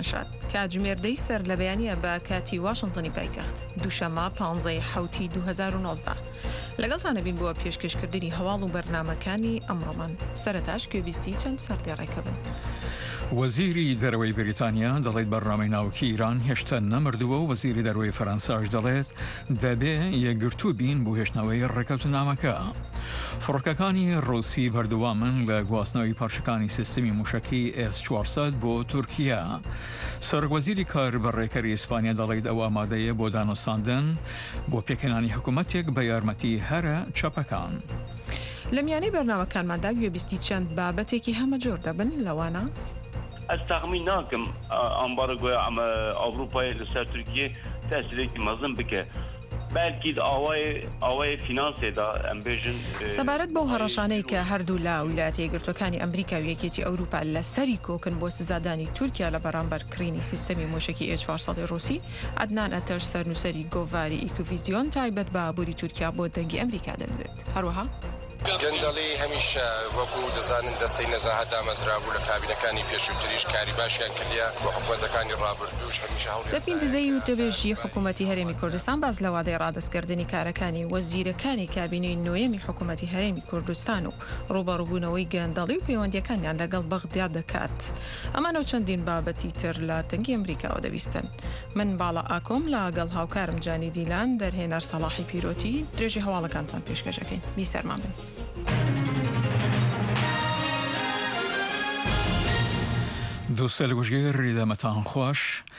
دامەشات کاتژمێردەی سەر لە بەیانیە بە کاتی واشنتنی پایتەخت دووشەمە 15 حوتی 2019 لەگەڵتانە بین بووە پێشکەشکردنی هەواڵ و بەرنامەکانی ئەمڕۆمان سەرەتاش گوێبیستی چەند سەردێڕێکە بن. وەزیری دەرەوەی بریتانیا دەڵێت بەرنامەی ناوکی ئیران هێشتا نەمردووە و وەزیری دەرەوەی فەرەنساش دەڵێت دەبێ یەکگرتوو بین بۆ هێشتنەوەی ڕێکەوتنامەکە. فڕۆکەکانی ڕووسی بەردەوامن لە گواستنەوەی پارچەکانی سیستمی موشکی S-400 بۆ تورکیا. سەرۆکوەزیری کاربەڕێکەری ئیسپانیا دەڵێت ئەو ئامادەیە بۆ دانووساندن بۆ پێکەنانی حکوومەتێک بە یارمەتی هەرە چەپەکان. لە میانەی بەرنامەکانماندا گوێبیستی چەند بابەتێکی هەمە جۆر دەبن لەوانە از تخمین ناکم امبارگوی اروپای لسر ترکیه تأثیرێکی مەزن بکە بەلکی ئاوای فینانسی دا ئەمبێژن سەبارەت بەو هەڕەشانەی کە هەردوو لا ویلایەتە یەکگرتوەکانی ئەمریکا و یەکێتی ئەوروپا لە سەری کۆکن بۆ سزادانی تورکیا لە بەرامبەرکردنی سیستەمی موشکی S-400 ڕووسی عەدنان ئەتەش سەرنووسەری گۆڤاری ئیکوڤیزیۆن تایبەت بە ئابووری تورکیا بۆ دەنگی ئەمریکا دەنوێت. هەروەها گەندەڵی هەمیشە وەکو دەزانن دەستەی نەزاهەت دامەزرابوو لە کابینەکانی پێشووتریش کاری باشیان کردیا بۆ حکوومەتەکانی ڕابردووش هەمیشە سەفین دزەی و تەبێژی حکوومەتی هەرێمی کوردستان باز لە وادەی ڕادەستکردنی کارەکانی وەزیرەکانی کابینەی نوێمی حکوومەتی هەرێمی کوردستان و ڕوبەڕووبوونەوەی گەندەڵی و پەیوەندیەکانیان لەگەڵ بەغداد دەکات. ئەمانەوە چەندین بابەتی تر لە تەنگی ئەمریکاوە دەویستن. من باڵا ئاکۆم لەگەڵ هاوکارم جانی دیلان دەرهێنەر سەڵاحی پیرۆتی درێژی هەواڵەکانتان پێشکەشەکەین. بیسەرمان بن. دووسە لە گوژگەی ڕێدەمەتان خۆش.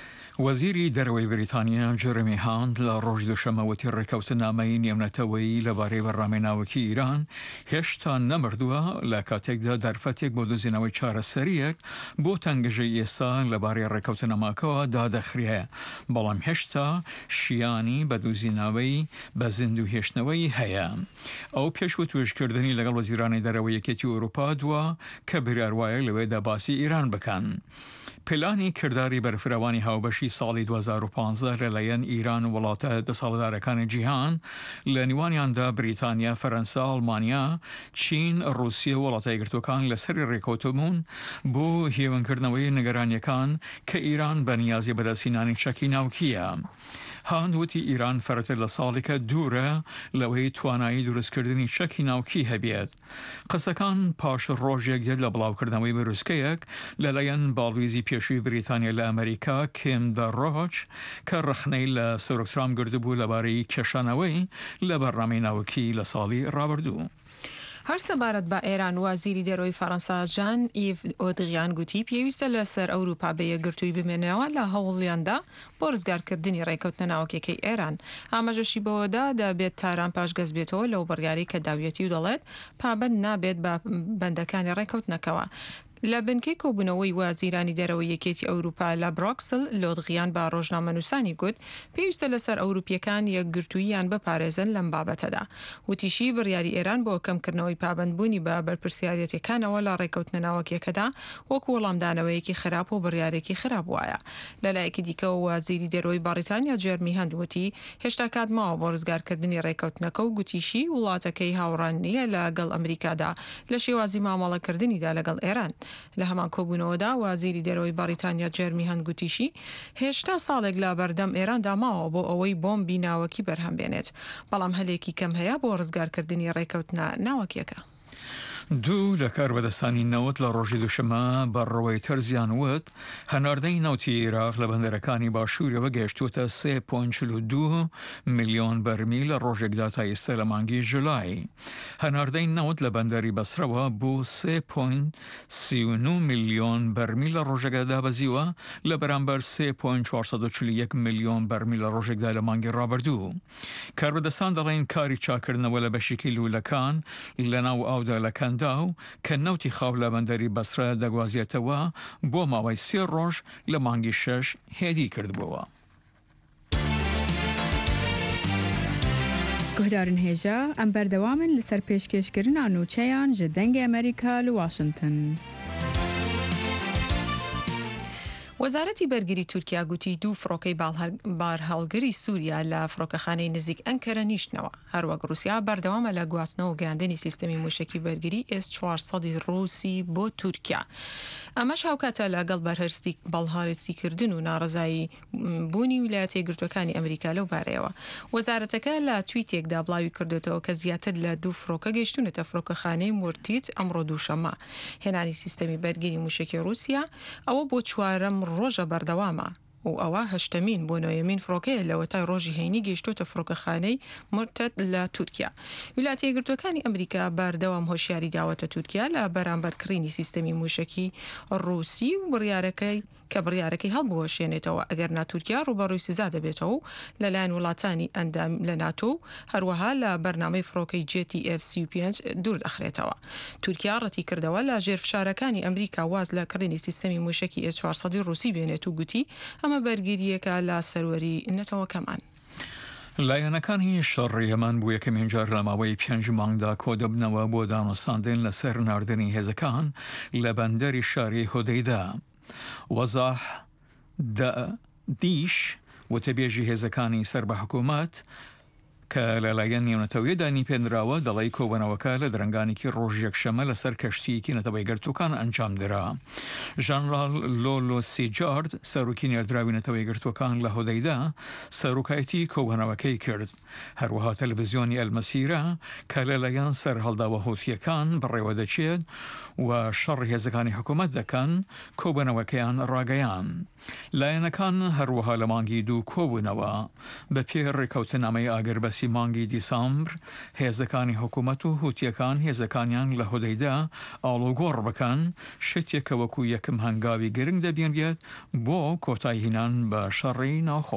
وەزیری دەرەوەی بریتانیا جێرەمی هاند لە ڕۆژ دووشەمەوەتی ڕێکەوتنامەی نێونەتەوەی لەبارەی بەرنامەی ناوکی ئیران هێشتا نەمردووە لە کاتێکدا دەرفەتێک بۆ دۆزینەوەی چارەسەریەک بۆ تەنگەژەی ئێستا لەبارەی ڕێکەوتنامەکەەوە دادەخرێ، بەڵام هێشتا شیانی بە دۆزینەوەی بە زیندوو هێشتنەوەی هەیە. ئەو پێشوە توێژکردنی لەگەڵ وەزیرانی دەرەوەی یەکێتی ئەوروپا دووە کە بریاروایە لەوێدا باسی ئیران بکەن. پلانی کردداری بەرفراوانی هاوبەشی ساڵی 2015 لەلایەن ئیران و وڵاتە دەسەڵاتدارەکانی جیهان لە نیوانیاندا بریتانیا، فەرەنسا، ئەڵمانیا، چین، ڕووسیا و وڵاتە یەکگرتوەکان لەسەری ڕێکەوتبوون بۆ هێوەنکردنەوەی نیگەرانیەکان کە ئیران بە نیازی بەدەستهێنانی چەکی ناوکیە. هاندوتی ئیران فەرەتر لە ساڵێکە دوورە لەوەی توانایی دروستکردنی چەکی ناوکی هەبێت. قسەکان پاش ڕۆژێک دێت لە بڵاوکردنەوەی بروسکەیەک لەلایەن باڵویزی پێشووی بریتانیا لە ئەمریکا کیم دەڕۆچ کە ڕخنەی لە سەرۆک ترامپ گرتبوو لەبارەی کێشانەوەی لە بەرنامەی ناوکی لە ساڵی ڕابردوو. هەر سەبارەت بە ئێران وازیری دەرەوەی فەڕەنسا ژان ئیڤ ئۆدریان گوتی پێویستە لەسەر ئەوروپا بە یەکگرتووی بمێنەوە لە هەوڵیاندا بۆ ڕزگارکردنی ڕێکەوتنە ناوکیەکەی ئێران. ئاماژەشی بەوەدا دەبێت تاران پاش گەز بێتەوە لەو بڕیاری کە داویەتی و دەڵێت پابەند نابێت بە بەندەکانی ڕێکەوتنەکەوە. لە بنکەی کۆبوونەوەی وازیرانی دەرەوەی یەکێتی ئەوروپا لە برۆکسل لۆدغیان با ڕۆژنامەنووسانی گوت پێویستە لەسەر ئەوروپیەکان یەکگرتووییان بپارێزن لەم بابەتەدا. وتیشی بڕیاری ئێران بۆ کەمکردنەوەی پابەندبوونی بە بەرپرسیارەتەکانەوە لە ڕێکەوتنە ناوەکیەکەدا وەکو وەڵامدانەوەیەکی خراپ و بڕیارێکی خراپ وایە. لەلایەکی دیکەوە وازیری دەرەوەی بەریتانیا جێرمی هەند وتی هێشتا کات ماوە بۆ ڕزگارکردنی ڕێکەوتنەکە و گوتیشی وڵاتەکەی هاوڕان نییە لەگەڵ ئەمریکادا لە شێوازی مامەڵەکردنیدا لەگەڵ ئێران. لە هەمان کۆبوونەوەدا وازیری دەرەوەی بەریتانیا جێرمی هەند گوتیشی هێشتا ساڵێک لە بەردەم ئێراندا ماوە بۆ ئەوەی بۆمبی ناوەکی بەرهەم بێنێت، بەڵام هەلێکی کەم هەیە بۆ ڕزگارکردنی ڕێکەوتنە ناوەکیەکە. دوو لە کاربەدەستانی نەوت لە ڕۆژی دووشەمە بە ڕەوەیتەر زیانوت هەناردەی نەوتی عێراق لە بەندەرەکانی باشوورەوە گەیشتوتە 3.42 ملیۆن بەرمیل لە ڕۆژێکدا تا ئێستا لە مانگی جولای. هەناردەی نەوت لە بەندەری بەسرەوە بوو 3.39 ملیۆن بەرمیل لە ڕۆژێکدا بەزیوە لە بەرامبەر 3.441 ملیۆن بەرمیل لە ڕۆژێکدا لە مانگی ڕابردوو. کاربەدەستان دەڵێن کاری چاکردنەوە لە بەشێکی لوولەکان لەناو ئاودا لەکەن کە نەوتی خاو لە بەندەری بەسرە دەگوازێتەوە بۆ ماوەی 3 ڕۆژ لە مانگی 6 هێدی کردبووە. گهدارن هێژە ئەم بەردەوامن لەسەر پێشکەشکردنا نووچەیان ji دەنگی ئەمریکا لە واشنگتن. وەزارەتی بەرگری تورکیا گوتی دوو فڕۆکەی بارهەڵگری سووریا لە فڕۆکەخانەی نزیک ئەنکەرە نیشتنەوە. هەروەک رووسیا بەردەوامە لە گواستنەوە و گەاندنی سیستەمی موشکی بەرگری S-400 ڕووسی بۆ تورکیا. ئەمەش هاوکاتە لەگەڵ بەڵهارسیکردن و ناڕزایی بوونی ویلایەتە یەکگرتووەکانی ئەمریکا لەو بارەیەوە. وەزارەتەکە لە تویتێکدا بڵاوی کردێتەوە کە زیاتر لە دوو فڕۆکە گەیشتونەتە فڕۆکەخانەی مورتیت ئەمڕۆ دووشەمە. هێنانی سیستەمی بەرگری موشکی رووسیا ئەوە بۆ چوارەم ڕۆژە بەردەوامە و ئەوە هەشتەمین بۆ نۆیەمین فڕۆکەیە لەوە تای ڕۆژی هەینی گەیشتۆتە فڕۆکەخانەی مرتد لە تورکیا. ویلایەتە یەکگرتووەکانی ئەمریکا بەردەوام هۆشیاری داوەتە تورکیا لە بەرامبەرکردنی سیستەمی موشکی ڕووسی و بڕیارەکەی هەڵبوەشێنێتەوە ئەگەر ناتورکیا ڕوبەڕووی سزا دەبێتەوە و لەلایەن وڵاتانی ئەندام لە ناتۆ هەروەها لە بەرنامەی فڕۆکەی JTF-35 دوور دەخرێتەوە. تورکیا ڕەتی کردەوە لە ژێرفشارەکانی ئەمریکا واز لە کڕینی سیستەمی موشکی S-400 ڕووسی بێنێت و گوتی ئەمە بەرگریەکە لە سەروەری نەتەوەکەمان. لایەنەکانی شەڕی هەمان بوو یەکەمین جار لە ماوەی 5 مانگدا کۆدەبنەوە بۆ دامەستاندن لەسەر ناردنی هێزەکان لە بەندەری شاری هۆدەیدا. وەزاح دیش وتەبێژی هێزەکانی سەر بە حکوومەت کە لەلایەن نێونەتەوەیەدانی پێنراوە دەڵی کۆبنەوەکە لە درنگانێکی ڕۆژ یەکشەمە لەسەر کەشتیەکی نەتەوەی گرتوەکان ئەنجام درا. ژەنرال لۆلۆ سیجارد سەرۆکی نێردراوی نەتەوەی گرتوەکان لە هۆدەیدا سەرۆکایەتی کۆبنەوەکەی کرد. هەروەها تەلەڤیزیۆنی ئەلمەسیرە کە لەلایەن سەر هەڵداوە هوتیەکان بڕێوە دەچێت و شەڕی هێزەکانی حکوومەت دەکەن کۆبنەوەکەیان ڕاگەیان. لایەنەکان هەروەها لە مانگی دوو کۆبوونەوە بە پێ ڕێکەوتنامەی ئاگربەسی مانگی دیسامبر هێزەکانی حکوومەت و هوتیەکان هێزەکانیان لە هۆدەیدا ئاڵوگۆڕ بکەن شتێکە وەکو یەکم هەنگاوی گرنگ دەبێنرێت بۆ کۆتایی هێنان بە شەڕی ناوخۆ.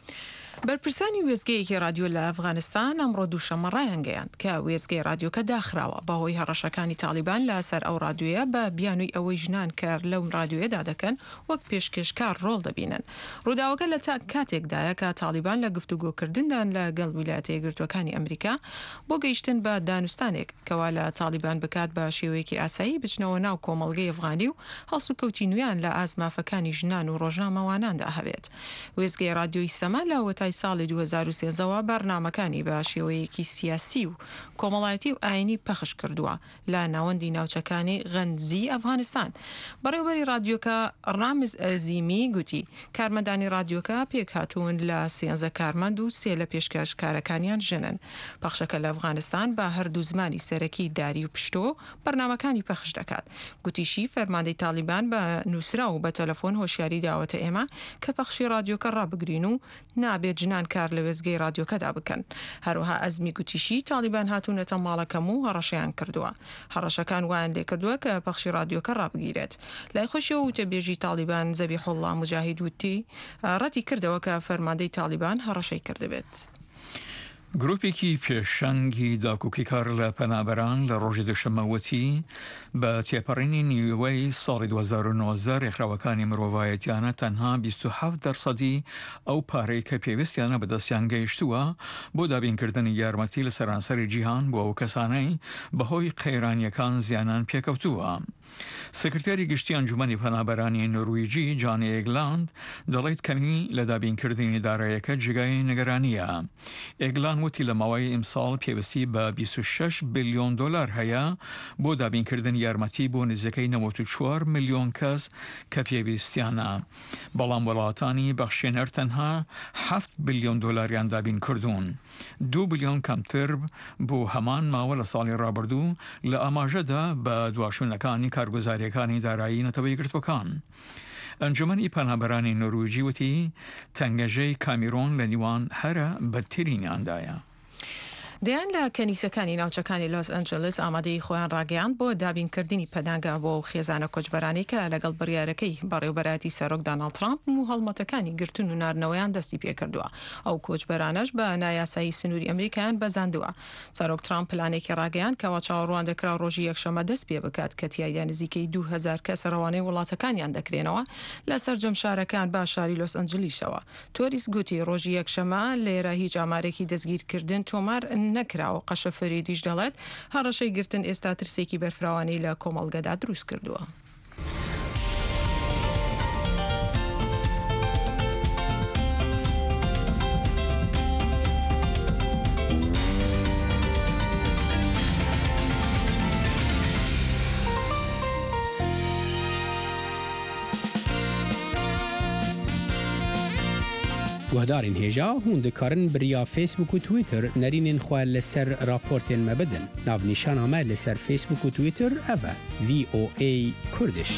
بەرپرسانی وێزگەیەکی رادیۆ لە ئەفغانستان ئەمڕۆ دووشەمە ڕایانگەیاند کە وێزگەی رادیۆکە داخراوە بەهۆی هەڕەشەکانی تالیبان لەسەر ئەو رادیۆیە بە بیانووی ئەوەی ژنان کار لەو رادیۆیەدا دەکەن وەک پێشکەشکار ڕۆڵ دەبینن. ڕووداوەکە لە کاتێکدایە کە تالیبان لە گفتوگۆکردندان لەگەڵ ویلایەتە یەکگرتووەکانی ئەمریکا بۆ گەیشتن بە دانوستانێک کەوا لە تالیبان بکات بە شێوەیەکی ئاسایی بچنەوە ناو کۆمەڵگەی ئەفغانی و هەڵسوکەوتی نوێیان لە ئازمافەکانی ژنان و ڕۆژنامەواناندا هەبێت. وێزگەی رادیۆی سەما لە وەتای ساڵی 2013ەوە بەرنامەکانی بە شێوەیەکی سیاسی و کۆمەڵایەتی و ئاینی پەخش کردووە لە ناوەندی ناوچەکانی غەنزی ئەفغانستان. بەڕێوەبەری رادیۆکە ڕامز ئەزیمی گوتی کارمەندانی رادیۆکە پێک هاتوون لە 13 کارمەند و 3 لە پێشکەشکارەکانیان ژنن. پەخشەکە لە ئەفغانستان بە هەردوو زمانی سەرەکی داری و پشتۆ بەرنامەکانی پەخش دەکات. گوتیشی فەرماندەی تالیبان بە نووسرا و بە تەلەفۆن هۆشیاری داوەتە ئێمە کە پەخشی رادیۆکە ڕابگرین و نابێت ژنان کار لە وێزگەی رادیۆکەدا بکەن. هەروەها ئەزمی گوتیشی تالیبان هاتوونەتە ماڵەکەم و هەڕەشەیان کردووە. هەڕەشەکان وایان لێ کردووە کە پەخشی رادیۆکە ڕابگیرێت. لای خۆشیەوە وتەبێژی تالیبان زەبیحوڵڵا موجاهید وتی ڕەتی کردەوە کە فەرماندەی تالیبان هەڕەشەی کردبێت. گروپێکی پێشەنگی داکوکی کار لە پەنابەران لە ڕۆژی دووشەمەوەتی بە تێپەڕینی نیوەی ساڵی 2009 ڕێکخراوەکانی مرۆڤایەتیانە تەنها 27% ئەو پارەی کە پێویستیانە بەدەستیان گەیشتووە بۆ دابینکردنی یارمەتی لە سەرانسەری جیهان بۆ ئەو کەسانەی بەهۆی قەیرانیەکان زیانان پێکەوتووە. سکرتێری گشتی ئەنجومەنی پەنابەرانی نۆرویجی جانی ئێگلاند دەڵێت کەمی لە دابینکردنی داراییەکە جگای نیگەرانیە. ئێگلان وتی لە ماوەی ئیمساڵ پێویستی بە 26 بلیۆن دلار هەیە بۆ دابینکردن یارمەتی بۆ نزیکەی 94 ملیۆن کەس کە پێویستیانە. بەڵام وڵاتانی بەخشێنەر تەنها 7 بلیۆن دلاریان دابین کردوون. 2 بلیۆن کەمتر بۆ هەمان ماوە لە ساڵی ڕابردوو لە ئاماژەدا بە دواشونەکانی کارگوزاریەکانی دارایی نەتەوەی گرتوەکان. ئەنجومەنی پەنابەرانی نۆرویجی وتی تەنگەژەی کامیرۆن لە نیوان هەرە بەترینیاندایە. دەیان لە کەنیسەکانی ناوچەکانی لۆس ئەنجلس ئامادەی خۆیان ڕاگەیاند بۆ دابینکردنی پەدانگا بۆ خێزانە کۆچبەرانی کە لەگەڵ بڕیارەکەی بەڕێوەبەراتی سەرۆک دۆناڵد ترامپ و هەڵمەتەکانی گرتن و ناردنەوەیان دەستی پێکردووە. ئەو کۆچبەرانەش بە نایاسایی سنووری ئەمریکایان بەزاندووە. سەرۆک ترامپ پلانێکی ڕاگەیاند کەوا چاوەڕوان دەکرا ڕۆژی یەکشەمە دەست پێ بکات کە تیایدا نزیکەی 2000 کەس ڕەوانەی وڵاتەکانیان دەکرێنەوە لە سەرجەم شارەکان با شاری لۆس ئەنجلیسەوە. تۆریس گوتی ڕۆژی یەکشەمە لێرە هیچ ئامارێکی دەستگیرکردن تۆمار نەکراوە. قەشە فەریدیش دەڵێت هەڕەشەی گرتن ئێستا ترسێکی بەرفراوانی لە کۆمەڵگەدا دروست کردووە. گهدارین هێژا هون دikarin biriya Facebook û Twitter nerînên xwe li ser raportên me bidin. Navnîşana me li ser Facebook û Twitter ev e VOA Kurdiş.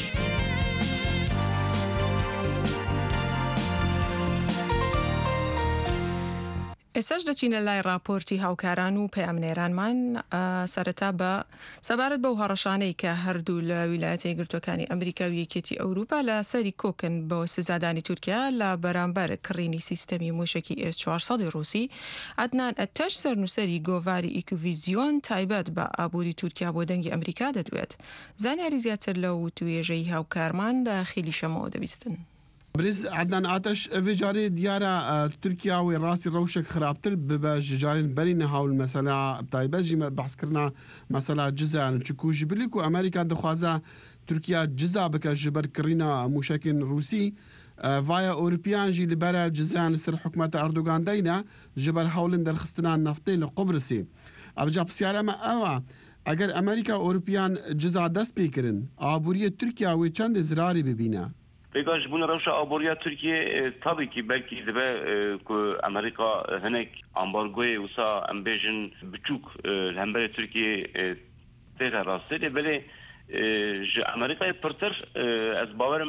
ئێستاش دەچینە لای راپۆرتی هاوکاران و پەیامنێرانمان سەرەتا بە سەبارەت بەو هەڕەشانەی کە هەردوو لە ویلایەتە یەکگرتووەکانی ئەمریکا و یەکێتی ئەوروپا لە سەری کۆکن بۆ سزادانی تورکیا لە بەرامبەر کڕینی سیستەمی موشکی S-400 رووسی. عدنان ئەتەش سەرنووسەری گۆڤاری ئیکوڤیزیۆن تایبەت بە ئابووری تورکیا بۆ دەنگی ئەمریکا دەدوێت. زانیاری زیاتر لەو توێژەی هاوکارمان داخلی شەمەوە دەبیستن. برز عدنان آتش ویجاری دیارا ترکیه و راستی روشک خرابتر به جارین برین حول مثلا تایبه جی بحث کرنا مثلا جزا چکوش بلیک و امریکا دخوازه ترکیه جزا بکه جبر کرینا موشکین روسی وای اوروپیان جی لبرا جزا سر حکومت اردوغان دینا جبر حولن درخستنا نفتی لقبرسی ابجا بسیاره ما اوه اگر امریکا اوروپیان جزا دست بیکرن آبوری ترکیه و چند زراری ببینه Peki bunu Rusya aboriya Türkiye tabii ki belki de Amerika henek ambargoya usa ambejin buçuk hembere Türkiye tekrar rastladı böyle Amerika'yı pırtır az bavarım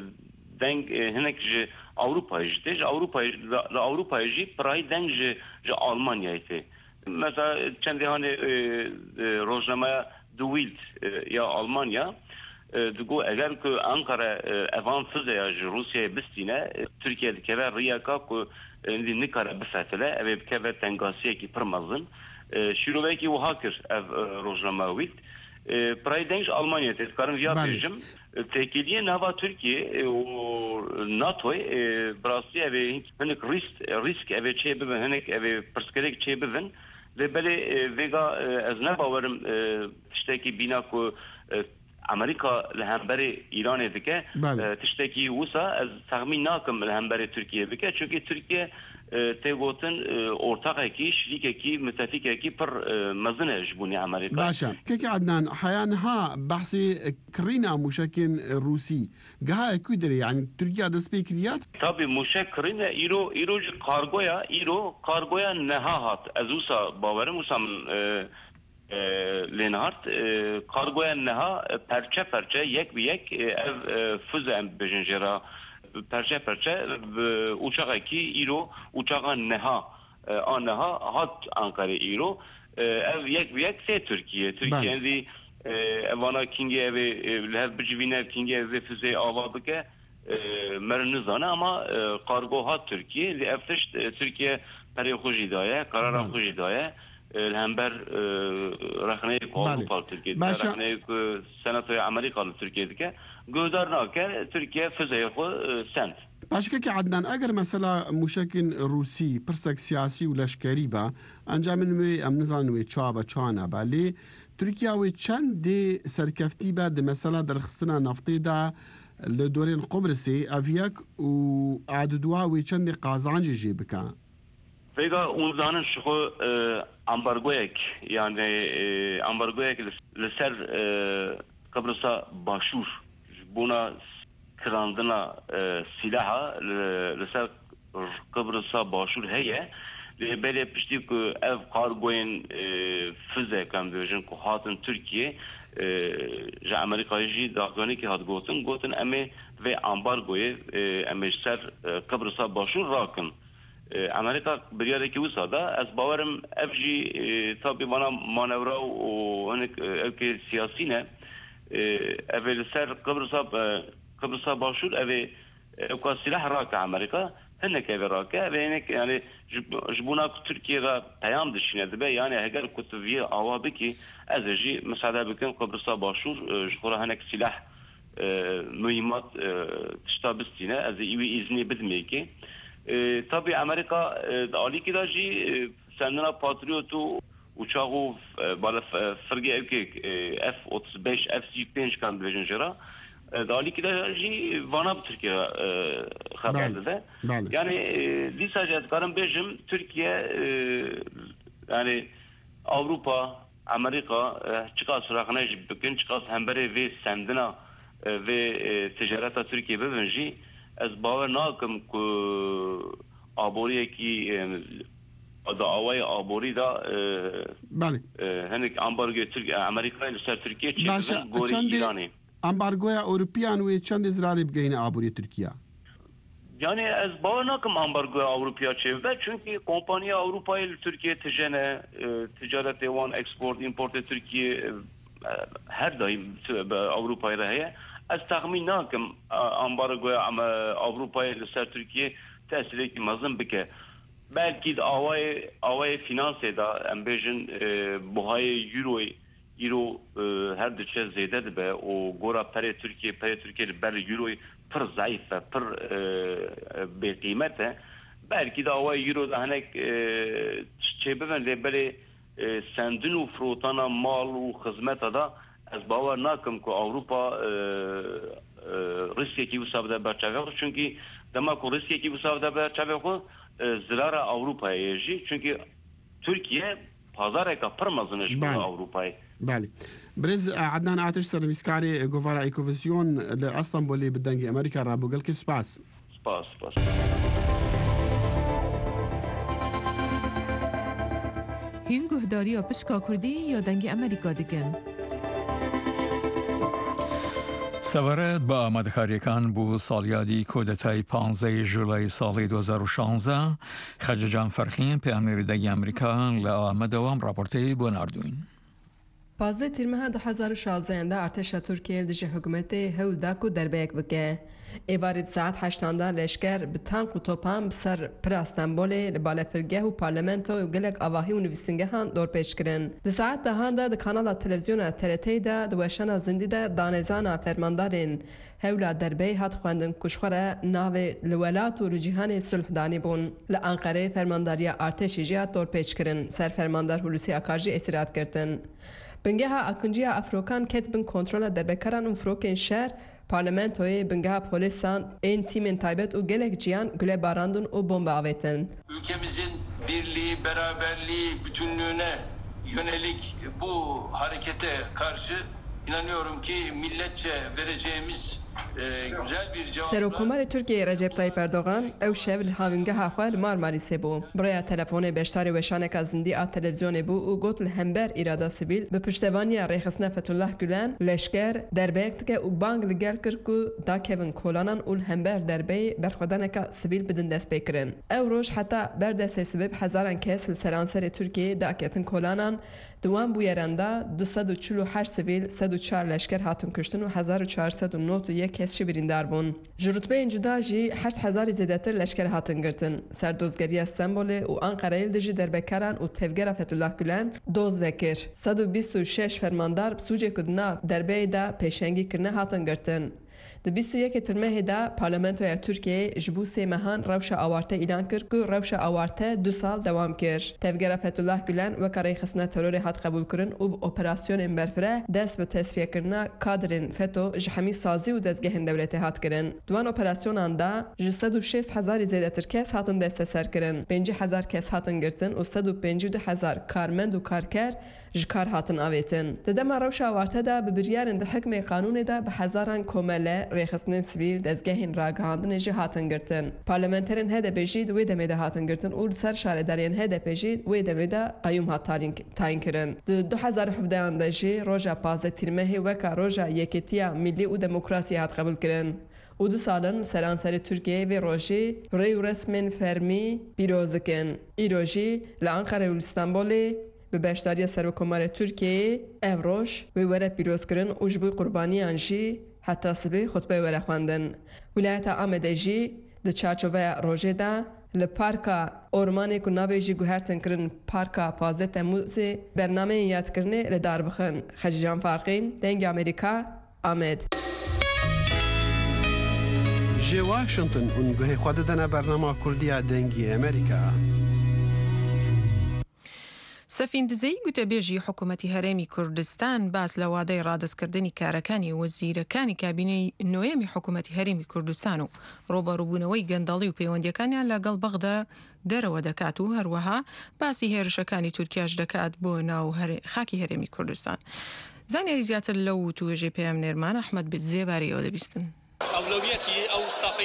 denk henek Avrupa'yı işte Avrupa'yı pray denk Almanya'yı mesela kendi hani rojnamaya duvilt ya Almanya دگو اگر که انقره اوان فضای روسیه بستینه ترکیه دکه ریاکا که اندی نکاره بفتله اوه بکه تنگاسیه که پرمزن شروعه که وها کر او روزنامه‌ویت برای دنگش آلمانیا تذکارم ویا بیجم تکیلیه نوا ترکیه و ناتوی براستی اوه هنک ریسک اوه چه ببن هنک اوه پرسکرک چه ببن ولی ویگا از نباورم تشتکی بینا که امریکا لهمبر ایران دکه تشتکی وسا از تخمین ناکم لهمبر ترکیه بکه چون ترکیه تگوتن ortak کی شریک کی متفق کی پر مزنه جبونی امریکا باشا كيك عدنان حيانها بحثي كرينا مشاكين روسي جها كودري يعني تركيا دسبيكريات طبي مشاك كرينا ايرو كارغويا نهاهات ازوسا باورم وسام لینهارت کارگوی نها پرچه یک به یک فوزه بجنجرا پرچه uçağı ki ایرو uçağı نها هات انقره ایرو ev یک به یک سه ترکیه اندی اوانا کینگی ev لهف بجوینه کینگی ev فوزه آوا بکه مرنزانه ama kargo hat Türkiye لفتش Türkiye پری خوشی دایه قرار خوشی دایه الهمبر رخنه Avrupa Türkiye'de rخنه senatoya Amerikalı Türkiye'de göderna ki Türkiye füzeyi sent. Başka ki Adnan eğer mesela muşakin Rusi pırsek siyasi و لشکری با انجامن وی ام نزان وی چابا چانا بلی ترکیه وی چند دی سرکفتی بعد مثلا درخستنا نفتی دا لدورین قبرسی اویک و عددوا وی چند قازانجی جی بکن Vega unzanın şu ambargoyek yani ambargoyek leser Kıbrıs'a başvur buna kırandına silaha leser Kıbrıs'a başvur heye böyle pişti ki ev kargoyun füze kamdörjün ku hatın Türkiye Amerika'yı dağdığını ki hat gotin eme ve ambargoyu eme ser Kıbrıs'a başvur rakın Amerika برياركي وسادا از باورم افجي طبي وانا مانورا وهناك اوكي سياسينا اول سر قبرصا باشور اوي اوكا سلاح راكا امريكا هناك اوي راكا هناك يعني جبونا تركيا قيام دشينا دبا يعني هاجر كتفيه اوابكي ازجي مساعده بكم قبرصا باشور جخورا هناك سلاح مهمات تشتابستينا از ايوي اذني بدميكي tabii Amerika aliki da ji sendina patriotu uçağı bala fırge evkek F-35 F-35 kan bejinjera aliki da ji vana Türkiye haberdi yani lisacet karın bejim Türkiye yani Avrupa Amerika çıkas rakına bugün çıkas hembere ve sendina ve ticareta Türkiye bejinji از باور ناکم که آبوریکی دعوای آبوری دا بله هنک امبارگوی امریکای لسر ترکیه چی باشه گوری ایرانی امبارگوی اروپیان و چند ازراری بگین آبوری ترکیه yani ez bawa nakim ambargoya Avrupa çevre çünkü kompanya Avrupa'yı Türkiye tijene ticaret wan export import Türkiye her daim Avrupa'ya heye ez tahmin nakim ambargoya ama Avrupa'yı ser Türkiye tesir ki mazın bike belki de avay finanse da embejin buhay euro her düşe zeyde be o gora pere Türkiye bel euro پر ضعیفه پر به قیمته belki de hava euro da hanek çebeven lebele sendin u frotana mal u hizmeta da az bavar nakim ku Avrupa Rusya ki usabda berçave çünkü demek ku Rusya ki usabda berçave ku zirara Avrupa'ya yeji çünkü Türkiye pazara kapırmazınız bu Avrupa'yı. بله برز عدنان آتش سرویسکاری گوارا ایکوویزیون لأستانبولی بدنگی امریکا را بگل که سپاس هین گهداری و پشکا کردی یا دنگی امریکا دکن سەوارەت بە ئامادەکاریەکان بوو ساڵیادی کۆدەتای 15 ژولای ساڵی 2016 خەجەجان فەرخین پەیامنێری دەنگی ئەمریکا لە ئامەدەوام راپۆرتەی بۆ ناردوین. 15 تیرمه 2016 ده ارتش ترکیه دژ حکومت هول کو دربیک بکه ایوارید ساعت 8 لشکر به تانک و توپان بسر پر استانبول لبالفرگه و پارلمنت و گلک آواهی و نویسنگه هان دور پیش کرن. ده ساعت دهان ده کانال تلویزیون ترتی ده دوشان زندی ده دانزان فرماندارین هولا دربی هات خواندن کشخوره ناو لولات و رجیهان صلح دانی بون. لانقره فرمانداری ارتشی جهات دور پیش کرن. سر فرماندار هلوسی اکارجی اسیرات کردن. بنگه اکنجی افروکان کتبن کنترل دربکران و فروکن شهر parlamentoyu bınga polisan en timin taybet u gelek cihan güle barandun u bomba avettin. Ülkemizin birliği, beraberliği, bütünlüğüne yönelik bu harekete karşı inanıyorum ki milletçe vereceğimiz güzel bir cevapla... Serokkomar Türkiye Recep Tayyip Erdoğan ev şev havingah xwal Marmarisê bû. Biraya telefonê beşdarê weşaneka zindî a televizyonê bû û got li hember îrada sivîl bi piştevaniya rêxistina Fethullah Gülen leşker derbeyek dike û bang li gel kir ku dakevin kolanan û li hember derbeyê berxwedaneka sivîl bidin destpêkirin. Ew roj heta berdestê sibib hezaran kes li seranserê Tirkiyeyê daketin kolanan دوام بویرنده 248 سیویل 104 لشکر هاتن کشتن و 1491 کس بریندار بون. جرتبه اینجدا جی 8000 زیادتر لشکر هاتن گرتن. سردوزگری استانبول و آنقره دژی دربکران و تفگر فتولاه گولن دوز وکر. 126 فرماندار سوجه کدنا دربه دا پیشنگی کرنه هاتن گرتن. د 21 ترمه دا پارلمانتوی ترکیه جبو سیمهان روش آوارته اعلان کرد که روش آوارته 2 سال دوام کرد. تفگر فتولاه گولن و کاری خسنه ترور هات قبول کردن و اپراسیون امبرفره دست به تصفیه کردن کادرین فتو جهمی سازی و دستگاه دولتی هات کردن. دوان اپراسیون آندا 160,000 زیادتر کس هاتن دست سر کردن. 50,000 کس هاتن گرتن و 152,000 کارمند و کارگر جکار هاتن آویتن. ددما روش آوارته دا به بریارن ده حکم قانون دا به هزاران کمله ریخستن سویل دزگهین راگهاندن جه هاتن گرتن. پارلمانترین هده بجید وی دمیده هاتن گرتن و سر شاردارین هده بجید وی دمیده قیوم هات تاین کرن. ده 2017 آنده جه روژا 15 تیرمه وکا روژا یکیتیا ملی و دموکراسی هات قبول کرن. و 2 سالن سرانسر ترکیه و روژی ریو رسمن فرمی پیروز کن. ای روژی لانقره و استانبول به بشداری سرکمار ترکیه اوروش و وره پیروز کردن و جبوی قربانی آنجی حتی سبی خطبه وره خواندن. ولایت آمده جی ده چارچوبه روژه ده لپارکا اورمانی که ناوی جی گوهرتن کرن پارکا 15 تموزی برنامه یاد کرنه لدار بخن. خجیجان فارقین دنگ امریکا آمد. جی واشنطن اونگوه خوددن برنامه کردی دنگی امریکا. سەفیندزەی گوتەبێژی حکوومەتی هەرێمی کوردستان باس لە وادەی ڕادستکردنی کارەکانی وەزیرەکانی کابینەی نوێمی حکوومەتی هەرێمی کوردستان و ڕۆبەڕووبوونەوەی گەندەڵی و پەیوەندیەکانیان لەگەڵ بەغدا دەرەوە دەکات و هەروەها باسی هێرشەکانی تورکیاش دەکات بۆ ناو خاکی هەرێمی کوردستان. زانیاری زیاتر لەو توێژەی پێیامنێرمان ئەحمەد بێت زێبارەیەوە دەبیستن. ئەولەویەتی ئەو ستافەی نوێ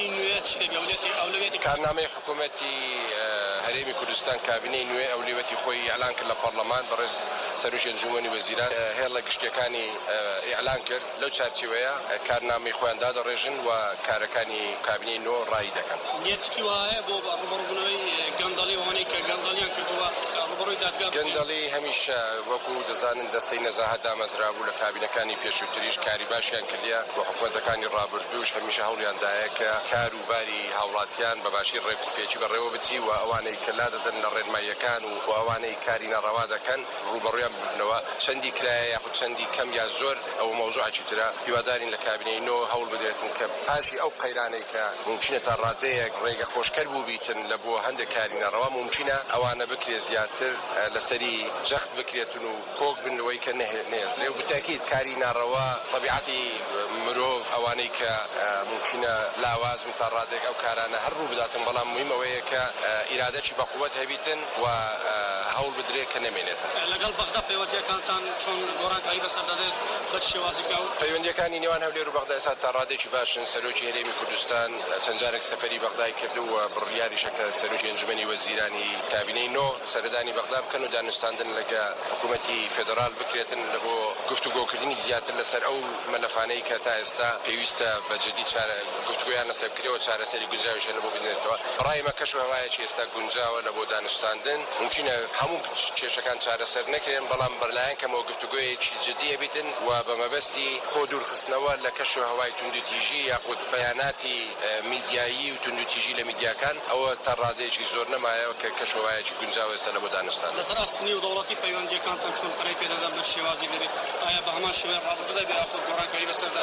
کارنامەی حکوومەتی هەرێمی کوردستان کابینەی نوێ ئەولوێتی خۆی ئیعلان کرد لە پەرلەمان بەڕێز سەرۆکی ئەنجومەنی وەزیران هێڵە گشتیەکانی ئیعلان کرد لەو چارچێوەیە کارنامەی خۆیان دادەڕێژن و کارەکانی کابینەی نوێ ڕای دەکەن. نیەتێکی وایە بۆ ڕوبەڕووبوونەوەی گەندەڵی ئەوانەی کە گەندەڵیان کردووە ڕوبەڕووی دادگا گەندەڵی هەمیشە وەکو دەزانن دەستەی نەزاهەت دامەزرابوو لە کابینەکانی پێشووتریش کاری باشیان کردیا و حکوومەتەکانی ڕابردووش هەمیشە هەوڵیاندایە کە کار و باری هاوڵاتیان بەباشی ڕێکوپێکی بەڕێوە بچی و ئەوانەی کە لا دەدەن لە ڕێنماییەکان و ئەوانەی کاری نەڕەوا دەکەن ڕوبەڕوویان ببنەوە چەندی کرایە یاخود چەندی کەم یا زۆر ئەو مەوزوعێکی ترە هیوادارین لە کابینەی نۆ هەوڵ بدرێتن کە پاشی ئەو قەیرانەی کە ممکنە تا ڕادەیەک ڕێگە خۆشکەر بوو بیتن لە بۆ هەندێک کاری نەڕەوا ممکنە ئەوانە بکرێت زیاتر لەسەری جەخت بکرێتن و کۆک بنەوەی کە نێرێ و بتاکید کاری ناڕەوا طبیعەتی مرۆڤ ئەوانەی کە ممکنە لاوازم تا ڕادێک ئەو کارانە هەر ڕوو بداتن بەڵام مهمەوەیە کە ئیرادەی بە قووەت هەبیتن و هەوڵ بدرێت کە نەمێنێتن. لەگەڵ بەغدا پەیوەندیەکانتان چۆن گۆڕانکاری بەسەر دەدێت بە شێوازێکا و پەیوەندیەکانی نێوان هەولێر و بەغدا ئێستا تا ڕادێکی باشن. سەرۆکی هەرێمی کوردستان چەند جارێک سەفەری بەغدای کرد و بڕیاریشە کە سەرۆکی ئەنجومەنی وەزیرانی کابینەی نۆ سەردانی بەغدا بکەن و دانوستاندن لەگە حکوومەتی فێدراڵ بکرێتن لە بۆ گفتوگۆکردنی زیاتر لەسەر ئەو مەلەفانەی کە تا ئێستا پێویستە بەجددی گفتوگۆیان لەسەر بکرێەوە چارەسەری گونجاویشە لە بۆ بدرێتەوە. ڕایمە کەش و هەوایەکی ئێستا گونجاوە لە بۆ دانوستاندن ممکنە هەموو کێشەکان چارەسەر نەکرێن بەڵام بەرلایەن کەمەوە گفتوگۆیەکی جددی بێتن و بە مەبەستی خۆ دوورخستنەوە لە کەش و هەوای توندوتیژی یاخود بەیاناتی میدیایی و توندوتیژی لە میدیاکان ئەوە تا ڕادەیەکی زۆر نەمایەوە کە کەش و هەوایەکی گونجاو ئێستا لە بۆ دانوستان. لەسەر ئاستنی و دەوڵەتی پەیوەندیەکانتان چۆن پڕی پێدەدەن بە شێوازی دەبێت ئایا بە هەمان شێوەیە ڕابردوو دەبێت یاخود گۆڕانکاری بەسەردا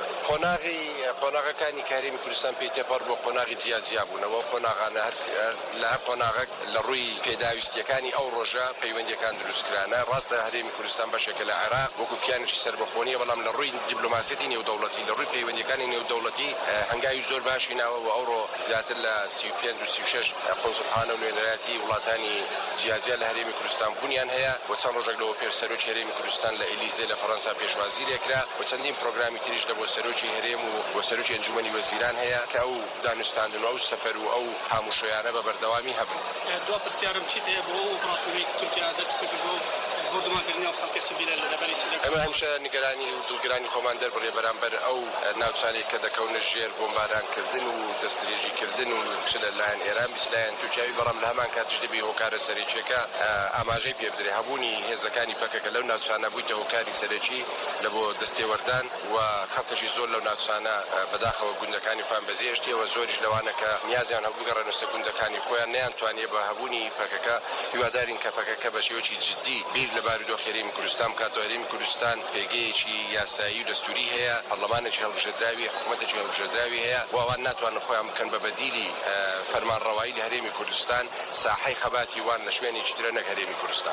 قۆناغەکانی کارێمی کوردستان پێی تێپەڕ بۆ قۆناغی جیاجیا بوونەوە قۆناغانە لە هەر قۆناغێک لە ڕووی پێداویستیەکانی ئەو ڕۆژە پەیوەندیەکان دروستکرانە. ڕاستە هەرێمی کوردستان بەشێکە لە عێراق وەکو پیانێکی سەربەخۆنیە بەڵام لە ڕووی دیپلۆماسیەتی نێودەوڵەتی لە ڕووی پەیوەندیەکانی نێودەوڵەتی هەنگاوی زۆر باشی ناوە و ئەوڕۆ زیاتر لە 35 و 36 قۆنسوڵخانە و نوێنەرایەتی وڵاتانی جیاجیا لە هەرێمی کوردستان بوونیان هەیە و چەند ڕۆژێک لەوە پێش سەرۆکی هەرێمی کوردستان لە ئێلیزێ لە فەڕەنسا پێشوازی لێکرا و چەندین پرۆگرامی تریش لە بۆ سەرۆکی هەرێم و بۆ سەرۆکی ئەنجومەنی وەزیران هەیە کە ئەو دانوستاندن و ئەو سەفەر و ئەو هاموشۆیانە بە بەردەوامی هەبن. دو پرسیارم چیت هەیە بۆ ئۆپراسیۆنی تورکیا دەست کرد بۆ بردومانکردنی ئەو خەڵکی سیڤیلە لە دەبەری سیرەکە. ئەمە هەمیشە نیگەرانی و دڵگرانی خۆمان دەربڕێ بەرامبەر ئەو ناوچانێک کە دەکەونە ژێر بۆمبارانکردن و دەستدرێژیکردن و چ لەلایەن ئێران بیست لایەن تورکیاوی بەڵام لە هەمان کاتیش دەبێ هۆکارە سەرێکیەکە ئاماژەی پێ بدرێ هەبوونی هێزەکانی پەکەکە لەو ناوچانە بوویتە هۆکاری سەرەکی لە بۆ دەستێوەردان و خەڵکەشی زۆر لەو ناوچانە بەداخەوە گوندەکانی خۆیان بەزێشتیەوە زۆریش لەوانە کە نیازیان هەبوو گەڕێنە گوندەکانی خۆیان نەیانتوانێ بە هەبوونی پەکەکە هیوادارین کە پەکەکە بە شێوەیەکی جددی بیر لە بارودۆخ هەرێمی کوردستان بکاتەوە. هەرێمی کوردستان پێگەیەکی یاسایی و دەستوری هەیە، پەرلەمانێکی هەڵبژێردراوی، حکوومەتێکی هەڵبژێردراوی هەیە و ئەوان ناتوانن خۆیان بکەن بە بەدیلی فەرمانڕەوایی لە هەرێمی کوردستان ساحەی خەباتی وان لە شوێنێکی ترە نەک هەرێمی کوردستان.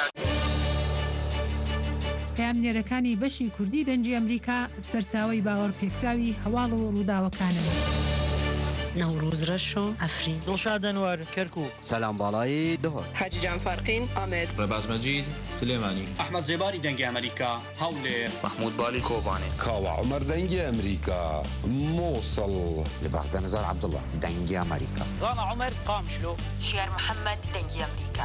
پامنێرەکانی بەشی کوردی دەنجی ئەمریکا سەرچاوی باوەڕ پێکراوی هەواڵ و ڕووداوەکانەوە. نوروز رشو افرین دڵشاد ئەنوەر کەرکووک سەلام باڵایی دهۆر حاجیجان فەرقین ئامێد ڕێباز مەجید سلێمانی ئەحمەد زێباری دەنگی ئەمریکا هەولێر محمود بالی کۆبانێ کاوە عومەر دەنگی ئەمریکا مووسڵ لە بەغدە نەزار عەبدوڵڵا دەنگی ئەمریکا زانا عومەر قامشلۆ شێر محەممەد دەنگی ئەمریکا.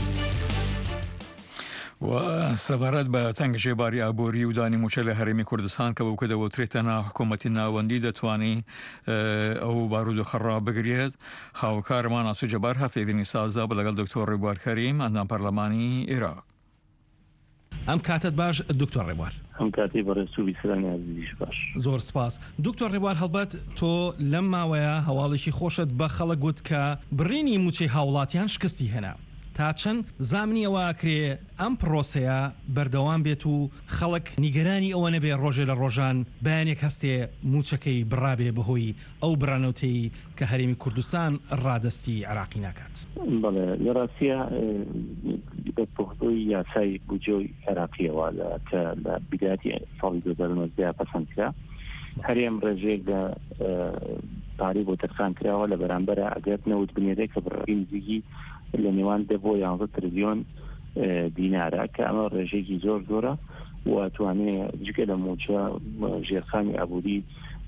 و سەبارەت بە تەنگژێباری ئابووری و دانی موچە لە هەرێمی کوردستان کە بەوکە دەوترێتە نا حکوومەتی ناوەندی دەتوانی ئەو بارود و خەڕا بگرێت. هاوکارمان ئاسو جەبار هەفێبینی سازا بە لەگەڵ دکتۆر ڕێبوار کەریم ئەندام پەرلەمانی عێراق. ئەم کاتت باش دکتۆر ڕێبوار. ئەم کاتی بەڕێسوبی سرانی عزیزیش باش. زۆر سپاس. دکتۆر ڕێبوار هەڵبەت تۆ لەم ماوەیە هەواڵێکی خۆشت بە خەڵک گوت کە بڕینی موچەی هاوڵاتیان شکستی هێنا. تا چەند زامنیەوە کرێ ئەم پرۆسەیە بەردەوام بێت و خەڵک نیگەرانی ئەوە نەبێ ڕۆژێ لە ڕۆژان بەیانێک هەستێ موچەکەی بڕابێ بەهۆی ئەو بڕانەوتەی کە هەرێمی کوردستان ڕادستی عێراقی ناکات. بەڵێ لە ڕاستیە بەپۆخدۆی یاسای بودجەی عێراقیەوە کە لە بیداتی ساڵی 2019 پەسەندکرا هەرێم ڕێژێک لە پارەی بۆ تەرخان کراوە لە بەرامبەرە ئەگەر نەوت بنێرێک کە بڕی نزیکی لە نێوان 10 بۆ 11 تریلیۆن دینارە کە ئەمە ڕێژێکی زۆر زۆرە و توانێت جگە لە موچە ژێرخانی ئابووری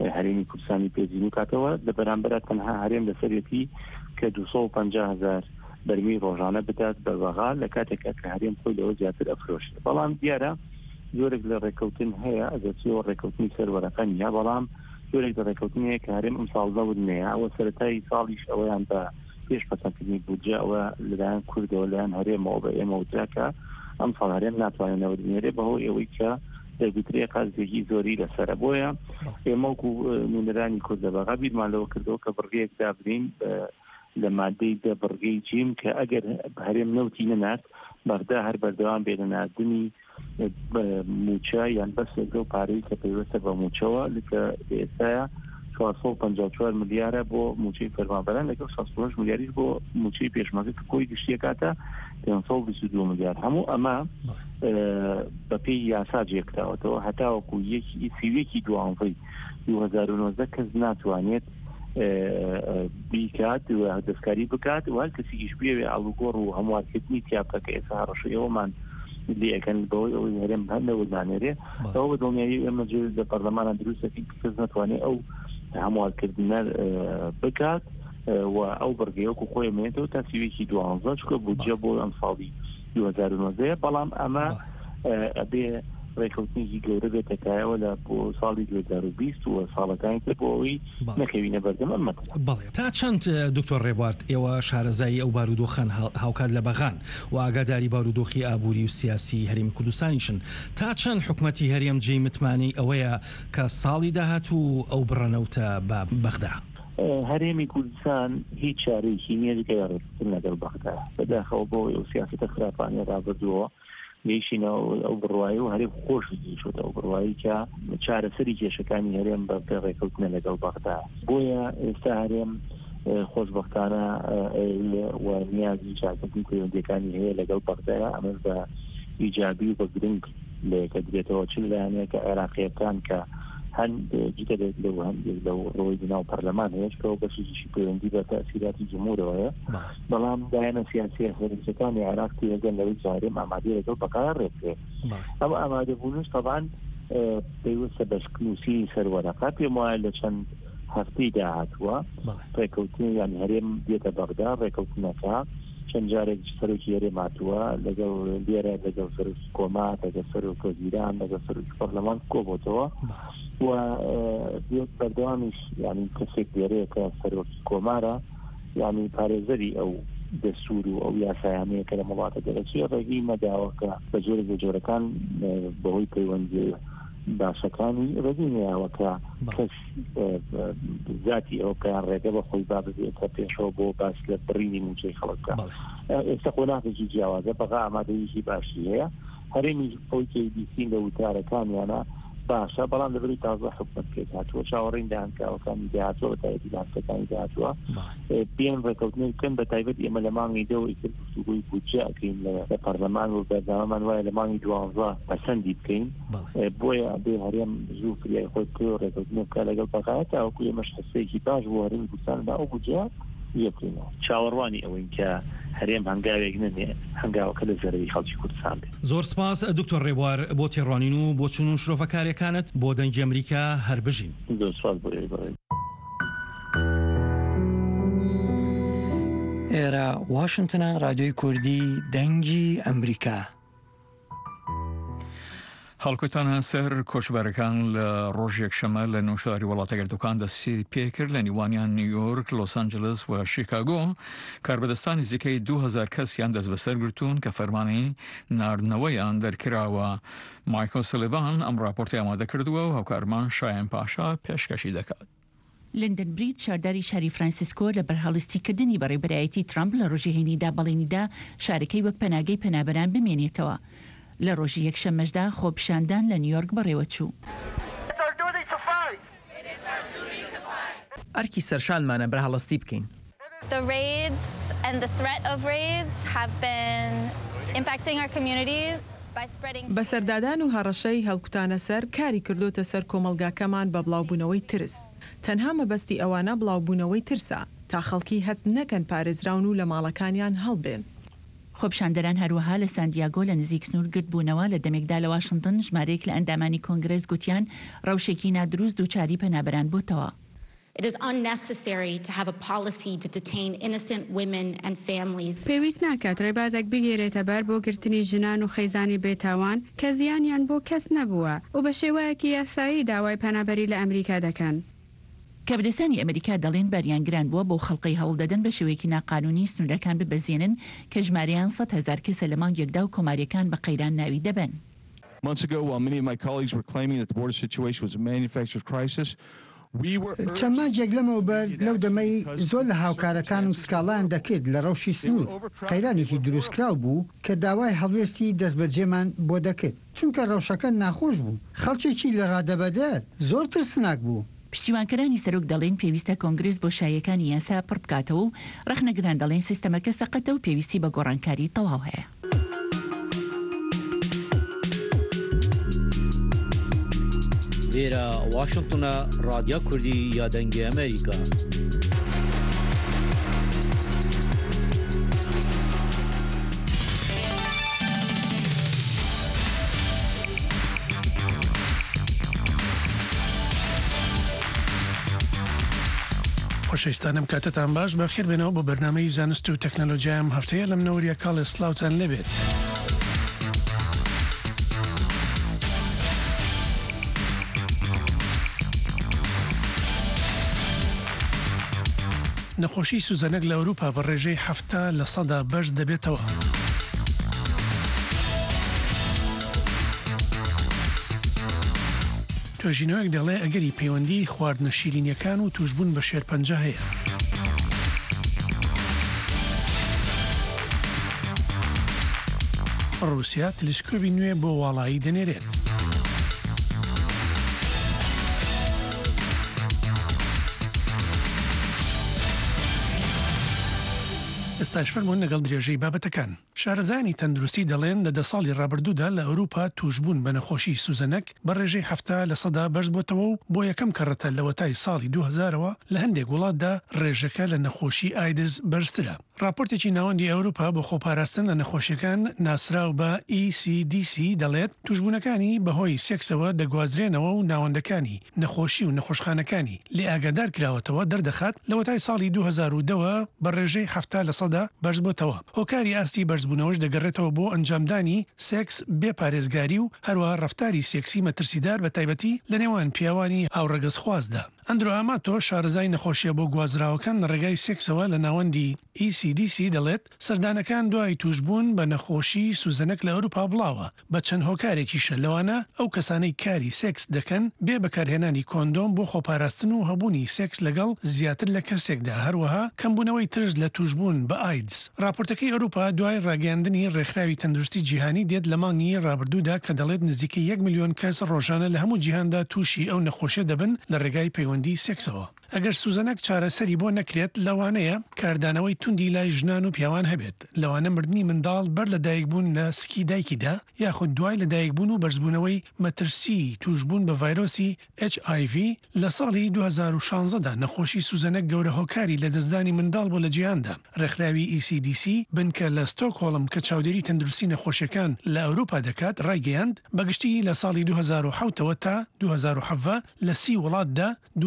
هەرێمی کوردستانی پێزین کاتەوە لە بەرامبەر تەنها هەرێم لەسەرەتی کە 250,000 بەرمی ڕۆژانە بدات بە بەغا لە کاتێکا کە هەرێم خۆی لەوە زیاتر ئەفرۆشت. بەڵام دیارە زۆرێک لە ڕێکەوتن هەیە ئەگەرچیەوە ڕێکەوتنی سەروەرەکە نیە، بەڵام زۆرێک لە ڕێکەوتن هەیە کە هەرێم ئەمساڵ نەود نەیە. ئەوە سەرەتای ساڵیش ئەوەیان بە پێش پەسەندکردنی بودجە ئەوە لەلایەن کوردەوە لەلایەن هەرێمەوە بە ئێمە وتراکە ئەمساڵ هەرێم ناتوانێت نەوردنێرێ بەهۆی ئەوەی کە دەرگوترێ قازێکی زۆری لەسەرە. بۆیە ئێمە وەکو نوێنەرانی کورد لە بەغا بیرمان لەوە کردەوە کە بڕگەیەک دابرین لە مادەی دە بڕگەی جیم کە ئەگەر هەرێم نەوتی نەنات بەردا هەر بەردەوام بێ لە ناردنی موچە یان بەسێک و پارەی کە پێوەستە بە موچەوە کە ئێستاە 454 ملیارە بۆ موچەی فەرمانبەران لەگەڵ 65 ملیاریش بۆ موچەی پێشمەرگە کە کۆی گشتیە کاتە 522 ملیار. هەموو ئەمە بەپێی یاسا جێکراوەتەوە هەتاوەکو سیوێکی دوانفەی 2019 کەس ناتوانێت بیکات و دەستکاری بکات و هەر کەسیش بێوێ ئاڵوگۆڕ و هەموارکردنی تیاپکە کە ئێستا ڕەشەیەوەمان لێەکەن بەوەی ئەوەی هەرێم هەندەوەدانێرێ ئەوە بە دڵنیایی ئێمە لە پەرلەمانە دروستەکەین کەس ناتوانێت ئەو هەموارکردنە بکات و ئەو بڕگەیەوەکو خۆی مێنێتەوە تا سیوێکی 12 چکە بودجە بۆ ئەم ساڵی 2019 بەڵام ئەمە ئەبێ ڕێکەوتنێکی گەورە بێتەکایەوە لە بۆ ساڵی 2020 و ساڵەکانی تر بۆ ئەوەی نەکەوینە بەردەم ئەمە. بەڵێ تا چەند دکتۆر ڕێبوارد ئێوە شارەزایی ئەو بارودۆخان هاوکات لە بەغان و ئاگاداری بارودۆخی ئابووری و سیاسی هەرێمی کوردستانیشن تا چەند حکومەتی هەرێم جێی متمانی ئەوەیە کە ساڵی داهاتوو ئەو بڕەنەوتە بە بەغدا؟ هەرێمی کوردستان هیچ چارەیەکی نییە دیکە ڕێککردن لەگەڵ بەغدا بەداخەوە بۆی ئەو سیاسەتە خراپانە ڕابردووە گەیشتینە ئەو بڕوایی و هەرێم خۆشی شوتە ئەو بڕوایی کە چارەسەری کێشەکانی هەرێم بە ڕێکەوتنە لەگەڵ بەغدا. بۆیە ئێستا هەرێم خۆشبەختانە و نیازی چاکردنی پەیوەندیەکانی هەیە لەگەڵ بەغدایە ئەمە بە ئیجابی و بە گرنگ لێکە درێتەوە چ لایەنەیە کە عێراقیەکان کە هەند جدە لەو هەندێک لەو ڕۆی بناو پەرلەمان هەیەکەوە بەشیشی پەیوەندی بە تەسیراتی جمهورەوەیە بەڵام دایانە سیاسی هەرێمچەکانی عێراق تێگەن لەوەی هەرێم ئامادەیە لەگەڵ بەکار ڕێکرێت. ئەم ئامادەبوونش تەبان پێویستە بەشکنووسی سەروەرەقا پێم وایە لە چەند هەفتەی داهاتووە ڕێکەوتنی یان هەرێم دێتە بەغدا ڕێکەوتنەکە چەند جارێک سەرۆکی هەرێم هاتووە لەگەڵ لێرە لەگەڵ سەرۆکی کۆمات لەگەڵ سەرۆکی وەزیران لەگەڵ سەرۆکی پەرلەمان کۆبووتەوە و بەردەوامیش ینی کەسێک لێرەیە کە سەرۆکی کۆمارە ینی پارێزەری ئەو دەستور و ئەو یاسایانەیە کە لە وڵاتە دەرەچی ڕێگەی مەداوەکە بە جۆرە لە جۆرەکان بەهۆی پەیوەندی باشەکانی ڕێگەینەوە کە کەس ذاتی ئەو کەیان ڕێگە بە خۆی بابێتە پێشەوە بۆ باس لە بڕینی موچەی خەڵکە. ئێستا قۆناغێکی جیاوازە بەغا ئامادەیەکی باشی هەیە هەرێمی ئەوی KBC لە وتارەکانیانە باشە بەڵام لەبەری تازە حکومەت پێ هاتووە چاوەڕێی داهاتوەکانی داهاتوە بە تایبەتی داهاتوەکانی داهاتووە پێم ڕێکەوتنەی بکەن بە تایبەت ئێمە لە مانگی دەوە ئیتر گفتوگوی بودجە ئەکەین لە پەرلەمان و بەردەوامان وایە لە مانگی 12 پەسەندی بکەین بۆیە بێ هەرێم زوو فریای خۆی کرد ڕێکەوتنی بکات لەگەڵ بەغا تاوەکو ئێمەش هەستەیەکی باش بۆ هەرێمی کوردستاندا ئەو بودجە یەکەینەوە چاوەڕوانی ئەوەی کە هەرێم هەنگاوێک نەنێ هەنگاوەکە لە زەرەوی خەڵکی کوردستان بێت. زۆر سپاس دکتۆر ڕێبوار بۆ تێڕوانین و بۆ چون و شرۆفەکاریەکانت بۆ دەنگی ئەمریکا هەربژین. زۆر سپاس بۆ ئێرە واشنگتنە رادیۆی کوردی دەنگی ئەمریکا. هەڵکۆتانە سەر کۆچبەرەکان لە ڕۆژێک شەمە لە نەوشداری وڵاتە گەردەکان دەستی پێکرد لە نیوانیان نیویۆرک، لۆس ئەنجلس و شیکاگۆ کاربەدەستانی نزیکەی 2000 کەسیان دەست بەسەر گرتوون کە فەرمانی ناردنەوەیان دەرکراوە. مایکۆ سلیڤان ئەم راپۆرتی ئامادە کردووە و هاوکارمان شایان پاشا پێشکەشی دەکات. لندن بریت شارداری شاری فرانسیسکۆ لە بەرهەڵستیکردنی بەڕێبەرایەتی ترامپ لە ڕۆژی هەینیدا بەڵێنیدا شارەکەی وەک پەناگەی پەنابەران بمێنێتەوە. لە ڕۆژی یەکشەمەشدا خۆپیشاندان لە نیویۆرک بەڕێوە چوو. ئەرکی سەرشانمانە بەرهەڵستی بکەین. The raids and the threat of raids have been impacting our communities by spreading. بەسەردادان و هەڕەشەی هەڵکوتانە سەر کاری کردوتە سەر کۆمەلگاکەمان بە بڵاوبوونەوەی ترس. تەنها مەبەستی ئەوانە بڵاوبوونەوەی ترسە تا خەڵکی هەست نەکەن پارێزراون و لە ماڵەکانیان هەڵبێن. خۆپشاندەران هەروەها لە سانتیاگۆ لە نزیک سنوور گرت بوونەوە لە دەمێکدا لە واشنگتن ژمارەیەک لە ئەندامانی کۆنگرس گوتیان ڕەوشێکی نادروست دووچاری پەنابەران بۆتەوە. It is unnecessary to have a policy to detain innocent women and families. پێویست ناکات ڕێبازێک بگێرێتە بەر بۆ گرتنی ژنان و خەیزانی بێتاوان کە زیانیان بۆ کەس نەبووە و بە شێوەیەکی یاسایی داوای پەنابەری لە ئەمریکا دەکەن. کابرسانی ئەمریکا دەڵێن بەریانگران بووە بۆ خەڵقی هەوڵدەدەن بە شێوەیەکی ناقانونی سنوورەکان ببەزێنن کە ژمارەیان 100,000 کەسە لە مانگێکدا و کۆماریەکان بە قەیران ناوی دەبن. Months ago, while many of my colleagues were claiming that the border situation was a manufactured crisis, چەند مانجێک لەمەوبەر لەو دەمەی زۆر لە هاوکارەکانم سکاڵیان دەکرد لە ڕەوشی سنوور قەیرانێکی دروستکراو بوو کە داوای هەڵوێستی دەستبەجێمان بۆ دەکرد چونکە ڕەوشەکە ناخۆش بوو خەڵکێکی لە ڕادەبەدەر زۆر ترسناک بوو. پشتیوانکەرانی سەرۆک دەڵێن پێویستە کۆنگرس بۆ شایەکانی یاسا پڕ بکاتەوە و ڕەخنەگران دەڵێن سیستەمەکە سەقەتە و پێویستی بە گۆڕانکاری تەواو هەیە. لێرە واشنگتنە ڕادیا کوردی یا دەنگی ئەمریکا. خۆشەویستانم کاتتان باش بەخێر بێنەوە بۆ بەرنامەی زانست و تەکنەلۆژیام هەفتەیە لەم نەوەریە کاڵێ سلااوتان لەبێت. نەخۆشی سوزەنەک لە ئەوروپا بە ڕێژەی 70% بەرز دەبێتەوە. توێژینەوەک دەڵێ ئەگەری پەیوەندی خواردنە شیرینیەکان و توشبوون بە شێرپەنجە هەیە. ڕووسیا تلسکۆبی نوێ بۆ واڵایی دەنێرێت. ئێستاش فەرمونون لەگەڵ درێژەی بابەتەکان. شارەزانی تەندروستی دەڵێن لە 10 ساڵی ڕابردوودا لە ئەوروپا توشبوون بە نەخۆشی سوزەنەک بە ڕێژەی 70% بەرز بۆتەوە و بۆ یەکەم کەڕەتە لە وەتای ساڵی 2000ەوە لە هەندێک وڵاتدا ڕێژەکە لە نەخۆشی ئایدز بەرزترە. راپۆرتێکی ناوەندی ئەوروپا بۆ خۆپاراستن لە نەخۆشیەکان ناسراو بە ECDC دەڵێت توشبوونەکانی بەهۆی سێکسەوە دەگوازرێنەوە و ناوەندەکانی نەخۆشی و نەخۆشخانەکانی لێ ئاگادار کراوەتەوە دەردەخات لە وەتای ساڵی 2002ەوە بە ڕێژەی 70% بەرز بۆتەوە. هۆکاری ئاستی بەرزبوونەوەش دەگەڕێتەوە بۆ ئەنجامدانی سێکس بێپارێزگاری و هەروە ڕەفتاری سێکسی مەترسیدار بە تایبەتی لە نێوان پیاوانی هاوڕەگەز خوازدا. ئەندرۆ ئاماتۆ شارەزای نەخۆشیە بۆ گوازراوەکان لە ڕێگای سێکسەوە لە ناوەندی ECDC دەڵێت سەردانەکان دوای توشبوون بە نەخۆشی سوزەنەک لە ئەوروپا بڵاوە بە چەند هۆکارێکیشە لەوانە ئەو کەسانەی کاری سێکس دەکەن بێ بەکارهێنانی کۆندۆم بۆ خۆپاراستن و هەبوونی سێکس لەگەڵ زیاتر لە کەسێکدا هەروەها کەمبوونەوەی ترس لە توشبوون بە ئایدز. راپۆرتەکەی ئەوروپا دوای ڕاگەاندنی ڕێکخراوی تەندروستی جیهانی دێت لە مانگی ڕابردوودا کە دەڵێت نزیکەی 1 ملیۆن کەس ڕۆژانە لە هەموو جیهاندا تووشی ئەو نەخۆشیە دەبن لە ڕێگای پەیوەندی سێکسەوە. ئەگەر سوزەنەک چارەسەری بۆ نەکرێت لەوانەیە کاردانەوەی توندی لای ژنان و پیاوان هەبێت لەوانە مردنی منداڵ بەر لە دایکبوون لە سکی دایکیدا یاخود دوای لە دایکبوون و بەرزبوونەوەی مەترسی توشبوون بە ڤایرۆسی HIV لە ساڵی 2016دا نەخۆشی سوزەنەک گەورە هۆکاری لە دەستدانی منداڵ بۆ لە جیهاندا. ڕێکخراوی ECDC بنکە لە ستۆکهۆڵم کە چاودێری تەندروستی نەخۆشیەکان لە ئەوروپا دەکات ڕایگەیاند بەگشتی لە ساڵی 2007ەوە تا 2007 لە 30 وڵاتدا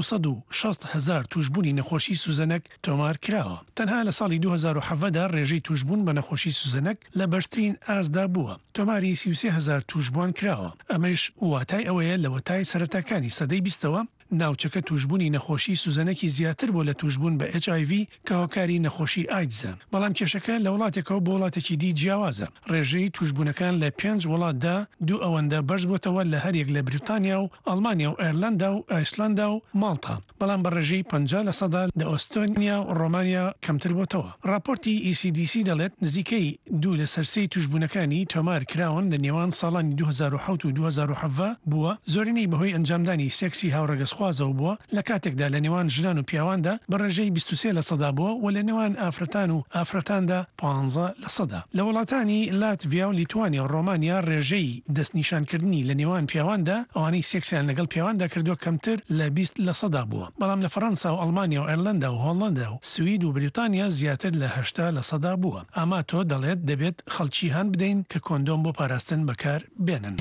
260,000 توشبوونی نەخۆشی سوزەنەک تۆمار کراوە. تەنها لە ساڵی 2007دا ڕێژەی توشبوون بە نەخۆشی سوزەنەک لە بەرزترین ئازدا بووە. تۆماری 33,000 توشبوان کراوە. ئەمەش واتای ئەوەیە لە وەتای سەرەتاکانی سەدەی 20ەوە ناوچەکە توشبوونی نەخۆشی سوزەنەکی زیاتر بۆ لە توشبوون بە HIV کە هۆکاری نەخۆشی ئایدزە. بەڵام کێشەکە لە وڵاتێکەوە بۆ وڵاتێکی دی جیاوازە. ڕێژەی توشبوونەکان لە 5 وڵاتدا دوو ئەوەندە بەرز بۆتەوە لە هەرێک لە بریتانیا و ئەڵمانیا و ئێرلندا و ئایسلندا و ماڵتا. بەڵام بە ڕێژەی 50% لە ئۆستۆنیا و ڕۆمانیا کەمتر بۆتەوە. راپۆرتی ECDC دەڵێت نزیکەی 2 لە سەرسەی توشبوونەکانی تۆمار کراون لە نێوان ساڵانی 2007 و 2007 بووە زۆرینەی بەهۆی ئەنجامدانی سێکسی هاوڕەگەز دەستخوازەوە بووە لە کاتێکدا لە نێوان ژنان و پیاواندا بە ڕێژەی 23 لە سەدا بووە و لە نێوان ئافرەتان و ئافرەتاندا 15 لە سەدا. لە وڵاتانی لاتڤیا و لیتوانیا و ڕۆمانیا ڕێژەی دەستنیشانکردنی لە نێوان پیاواندا ئەوانەی سێکسیان لەگەڵ پیاواندا کردووە کەمتر لە 20 لە سەدا بووە. بەڵام لە فەڕەنسا و ئەڵمانیا و ئێرلەندا و هۆڵەندا و سوید و بریتانیا زیاتر لە 80 لە سەدا بووە. ئاما تۆ دەڵێت دەبێت خەڵکی هەن بدەین کە کۆندۆم بۆ پاراستن بەکار بێنن.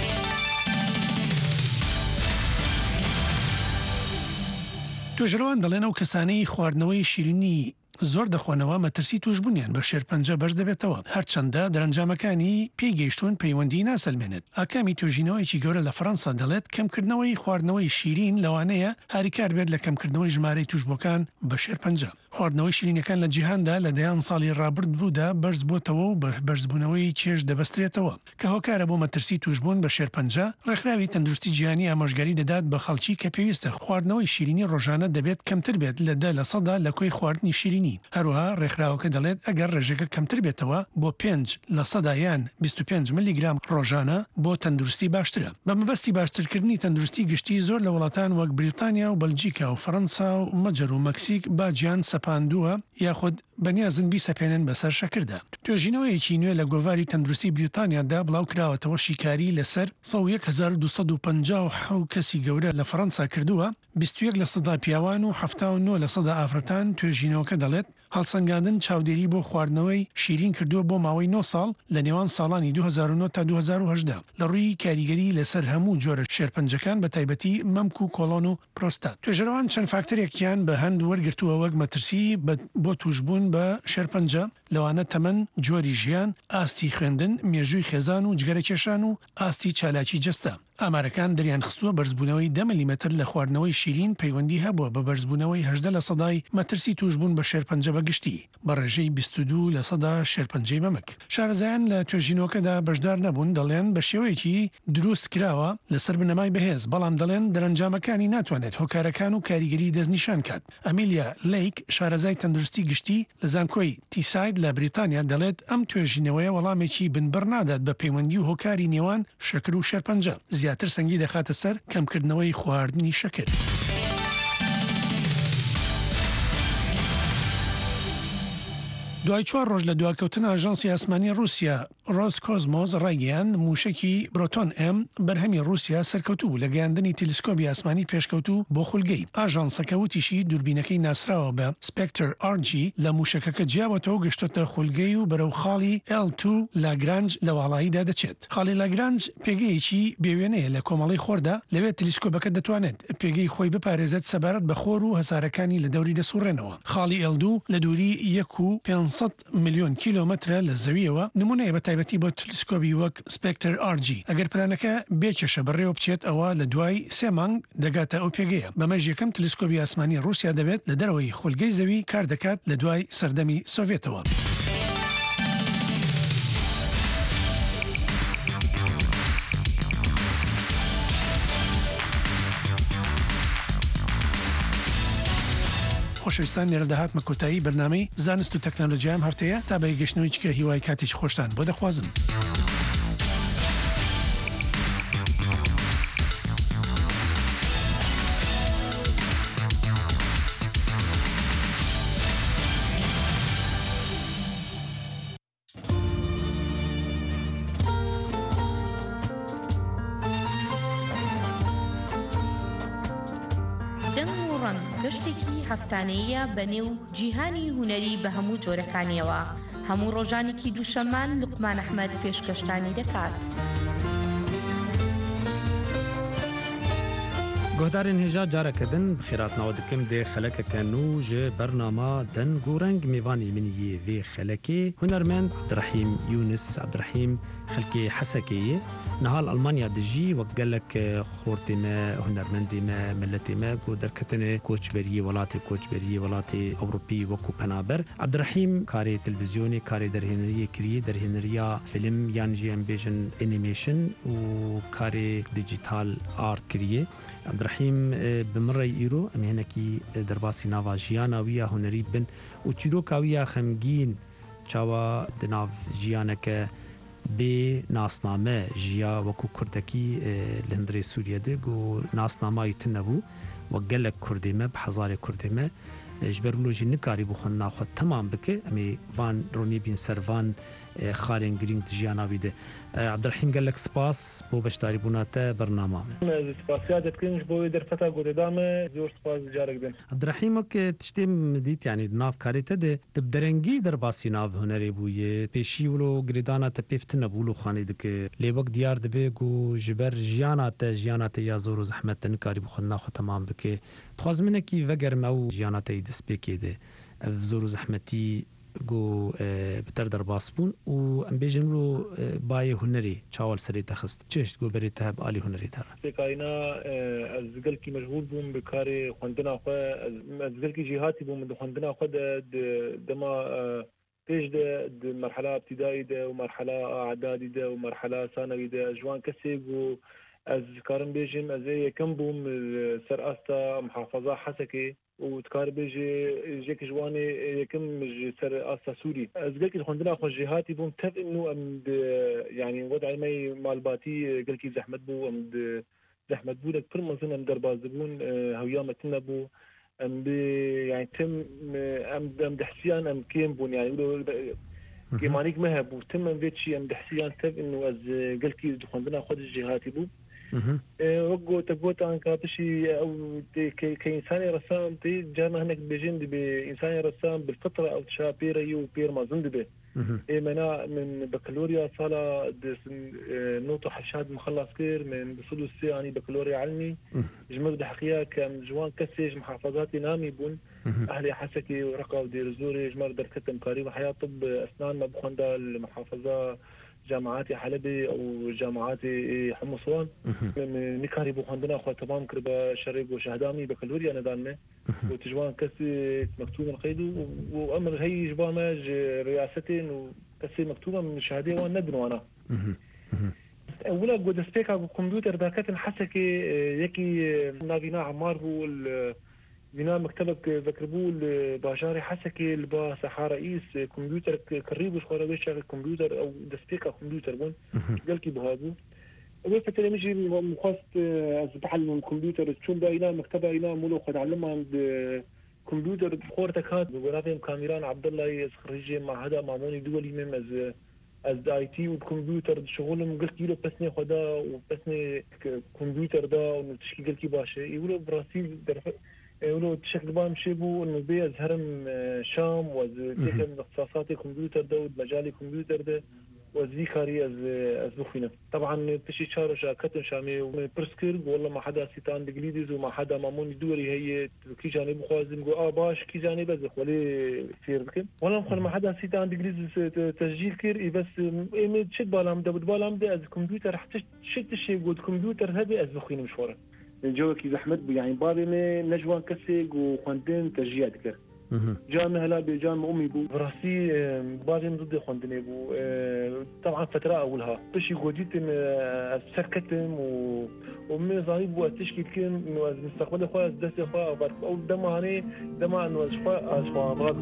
توێژەرەوان دەڵێن ئەو کەسانەی خواردنەوەی شیرینی زۆر دەخۆنەوە مەترسی توشببوونیان بە شێرپەنجە بەش دەبێتەوە. هەرچەندە دەرەنجامەکانی پێیگەیشتون پەیوەندی ناسەلمێنێت. ئاکامی توێژینەوەیکی گەورە لە فەڕەنسا دەڵێت کەمکردنەوەی خواردنەوەی شیرین لەوانەیە هاریکار بێت لە کەمکردنەوەی ژمارەی توشببووەکان بە شێرپەنجە. خواردنەوەی شیرینەکان لە جیهاندا لە دەیان ساڵی ڕابرد بوودا بەرز بۆتەوە و بە بەرزبوونەوەی چێژ دەبەسترێتەوە کە هۆکارە بۆ مەترسی توشببوون بە شێرپەنجە. ڕێکخراوی تەندروستی جیهانی ئامۆژگاری دەدات بە خەڵکی کە پێویستە خواردنەوەی شیرینی ڕۆژانە دەبێت کەمتر بێت لە 10 لە سەدا لە کۆی خواردنی شیرینی. هەروەها ڕێکخراوەکە دەڵێت ئەگەر ڕێژەکە کەمتر بێتەوە بۆ 5 لە سەدا یان 25 میلیگرام ڕۆژانە بۆ تەندروستی باشترە. بە مەبەستی باشترکردنی تەندروستی گشتی زۆر لە وڵاتان وەک بریتانیا و بەلجیکا و فەڕەنسا و مەجر و مەکسیک باجیان سەپاندووە یاخود بەنیازن بیسەپێنن بەسەر شەکردا. توێژینەوەیەکی نوێ لە گۆڤاری تەندروستی بریتانیادا بڵاو کراوەتەوە شیکاری لەسەر 1257 کەسی گەورە لە فەڕەنسا کردووە. 21 لە سەدا پیاوان و 79 لە سەدا ئافرەتان توێژینەوەکە دەڵێت هەڵسەنگاندن چاودێری بۆ خواردنەوەی شیرین کردووە بۆ ماوەی 9 ساڵ لە نێوان ساڵانی 2009 تا 2010 لە ڕووی کاریگەری لەسەر هەموو جۆرە شێرپەنجەکان بە تایبەتی مەمک و کۆڵۆن و پرۆستات. توێژەرەوان چەند فاکتەرێکیان بە هەند وەرگرتووە وەک مەترسی بۆ توشببوون بە شێرپەنجە لەوانە تەمەن، جۆری ژیان، ئاستی خوێندن، مێژووی خێزان و جگەرە کێشان و ئاستی چالاکی جەستە. ئامارەکان دەریان خستووە بەرزبوونەوەی 10 میلیمتر لە خواردنەوەی شیرین پەیوەندی هەبووە بە بەرزبوونەوەی 18 لە سەدای مەترسی توشببوون بە شێرپەنجە بەگشتی بە ڕێژەی 22 لە سەدا شێرپەنجەی مەمک. شارەزایان لە توێژینەوەکەدا بەشدار نەبوون دەڵێن بە شێوەیەکی دروست کراوە لەسەر بنەمای بەهێز، بەڵام دەڵێن دەرەنجامەکانی ناتوانێت هۆکارەکان و کاریگەری دەستنیشان کات. ئەمیلیا لیک شارەزای تەندروستی گشتی لە زانکۆی تیساید لە بریتانیا دەڵێت ئەم توێژینەوەیە وەڵامێکی بنبەر نادات بە پەیوەندی و هۆکاری نێوان شەکر و شێرپەنجە، زیاتر سەنگی دەخاتە سەر کەمکردنەوەی خواردنی شەکر. دوای 4 ڕۆژ لە دواکەوتن ئاژانسی ئاسمانی رووسیا ڕۆسکۆزمۆز ڕایگەیان موشکی برۆتۆن ئێم بەرهەمی رووسیا سەرکەوتوو بوو لە گەیاندنی تیلسکۆبی ئاسمانی پێشکەوتوو بۆ خولگەی. ئاژانسەکە وتیشی دووربینەکەی ناسراوە بە سپێکتر ئارجی لە موشەکەکە جیاوەتەوە گەشتۆتە خولگەی و بەرەو خاڵی L2 لاگرانج لە واڵاییدا دەچێت. خاڵی لاگرانج پێگەیەکی بێوێنەیە لە کۆمەڵی خۆردا، لەوێت تیلسکۆبەکە دەتوانێت پێگەی خۆی بپارێزێت سەبارەت بە خۆر و هەسارەکانی لە دەوری دەسوڕێنەوە. خاڵی L2 لە دووری 1.5 ملیۆن کیلۆمەترە لە زەویەوە، نمونەیە بە تایبەتی بۆ تلسکۆبی وەک سپێکتر ئارجی. ئەگەر پلانەکە بێکێشە بەڕێوە بچێت ئەوە لە دوای 3 مانگ دەگاتە ئەو پێگەیە. بەمەژ یەکەم تلسکۆبی ئاسمانی رووسیا دەبێت لە دەرەوەی خولگەی زەوی کار دەکات لە دوای سەردەمی سۆڤێتەوە. خۆشەویستان لێرە داهاتمە کۆتایی بەرنامەی زانست و تەکنۆلۆژیام هەفتەیە تا بە گەشتنەوەی چکە هیوای کاتێکی خۆشتان بۆ دەخوازم. گەشتێکی هەفتانەیە بەنێو جیهانی هونەری بە هەموو جۆرەکانیەوە. هەموو ڕۆژانێکی دووشەمان لوقمان ئەحمەد پێشکەشتانی دەکات. گۆدارên هێژا carekidin bi xêratnawa dikim dê xelekeke nû ji bernama deng û reng mêvanê min yê vê xelekê hunermend Abdirehîm Yûnis Abdirehîm xelkê Hesekê ye. Nihal Almanya dijî wek gelek xortê me, hunermendê me, milletê me ku derketinê koçberiyê welatê koçberiyê welatê Ewropî wekû penaber. Abdirehîm karê televîzyonê, karê derhêneriyê kiriye, derhêneriya film yan jî em bêjin animation û karê dijital art kiriye. Abdirehîm bi min re îro em hinekî derbasî nava jiyana wî ya hunerî bin û çîroka wî ya xemgîn çawa di nav jiyaneke بێ ناسنامە ژیا وەکو کوردەکی لە هەندێ سووریەدە و ناسنامایی تن نەبوو وە gelek Kurdê me bi hezarê Kurdê me ji ber lojî nikarî bû xwe naxwe temam bike em ê van ronî bîn ser van xarên girîng di jiyana wî de Abdurrahîm gelek spas bo beşdarîbûna te bernama me spasiya detkin ji bo wê derfeta godêda me zor spas carek din Abdurrahîm wek tiştê min dît yanî nav karê te de di derengî derbasî nav hunerê bûye pêşî wilo girêdana te pêv tune bû xanê dike lê wek diyar dibe got ji ber jiyana te ya zor û zehmet te nikarî bû xwe naxwe temam bike dixwazim hinekî vegerm ew jiyana te dest pêkê de ev zor û zehmetî گو بتر در باس بون و ام بیجن رو بای هنری چاول سری تخست چشت گو بری تهب آلی هنری تر کاینا از گل کی مشغول بوم به کار خوندنا خو از گل کی جهاتی بوم د خوندنا خو دما پیش د مرحله ابتدائي ده ومرحله اعدادي ده ومرحله ثانوي ده جوان کسی گو از کارم بیجم از یکم بوم سر استا محافظه حسكي وتكار بيجي جيك جواني يكم سر اسا سوري از قلت خوندنا خو جهاتي بوم تف انه ام يعني وضع مي مالباتي قلت زحمت بو ام زحمت بو لك كل منظم ام درباز بون هويامتنا بو ام يعني تم ام دحسيان ام كيم بون يعني كيمانيك مهب تم ام بيتشي ام دحسيان تف انه از قلت خوندنا خو جهاتي بو وقو تقوت عن كاتشي او كإنسان رسام تي جانا هناك بيجين بإنسان رسام بالفطرة او تشابير يو بير ما زند به منا من بكالوريا صالة نوتو حشاد مخلص كير من بصدوسي يعني بكالوريا علمي جمد دحقيا كان جوان كسيج محافظاتي نامي بون اهلي حسكي ورقة ودير زوري جمر دركتم كاري وحياة طب اسنان ما بخوندا المحافظة جامعاتي حلبي او جامعاتي حمصوان نكاري بو خندنا خو تمام كربا شريب وشهدامي بكالوريا انا دانه وتجوان كسي مكتوب القيد وامر هي جبامه رئاستين وكسي مكتوبه من شهاديه وانا ندن وانا اولا قد سبيكا كمبيوتر داكت حسكي يكي ناقينا عمار بو بناء مكتبك ذكربول باشاري حسكي البا سحا رئيس كمبيوتر قريب شخورا بيشتغل كمبيوتر او دسبيكا كمبيوتر بون قالكي بهادو وقفت مجي مخصت ازبحل الكمبيوتر تشون باينا مكتبه اينا مولو قد علمها عند كمبيوتر بخورتك هاد بقولاتهم كاميران عبد الله خريجي مع هذا معموني دولي مم از اي تي والكمبيوتر شغلهم قلت له بسني خدا وبسني كمبيوتر ده ونتشكي قلتي باشا يقولوا براسيل يقولوا بشكل عام شيبو انه بيز هرم شام وذيك اختصاصاتي كمبيوتر ده ومجالي كمبيوتر ده وذيكاري از بخينا طبعا تشي شارو شاكتن شامي وبرسكير والله ما حدا سيتان انجليزي وما حدا مامون دوري هي كي جانب خوازم جو باش كي جانب بس ولي سير بكم والله مخل ما حدا سيتان انجليزي تسجيل كير بس ايمي تشد بالام ده بالام ده از كمبيوتر حتى شد شي قد كمبيوتر هذا از بخينا مشوره الجو كي زحمت يعني بابي نجوان كسيق وخندين تجيات كر جامع هلا بجامع امي بو براسي بابي ضد خندني بو طبعا فتره اولها بشي جوديت سكتم ومن زاني بو تشكيل كان انه مستقبل اخويا دس اخويا او دماني دما انه اشفا بغض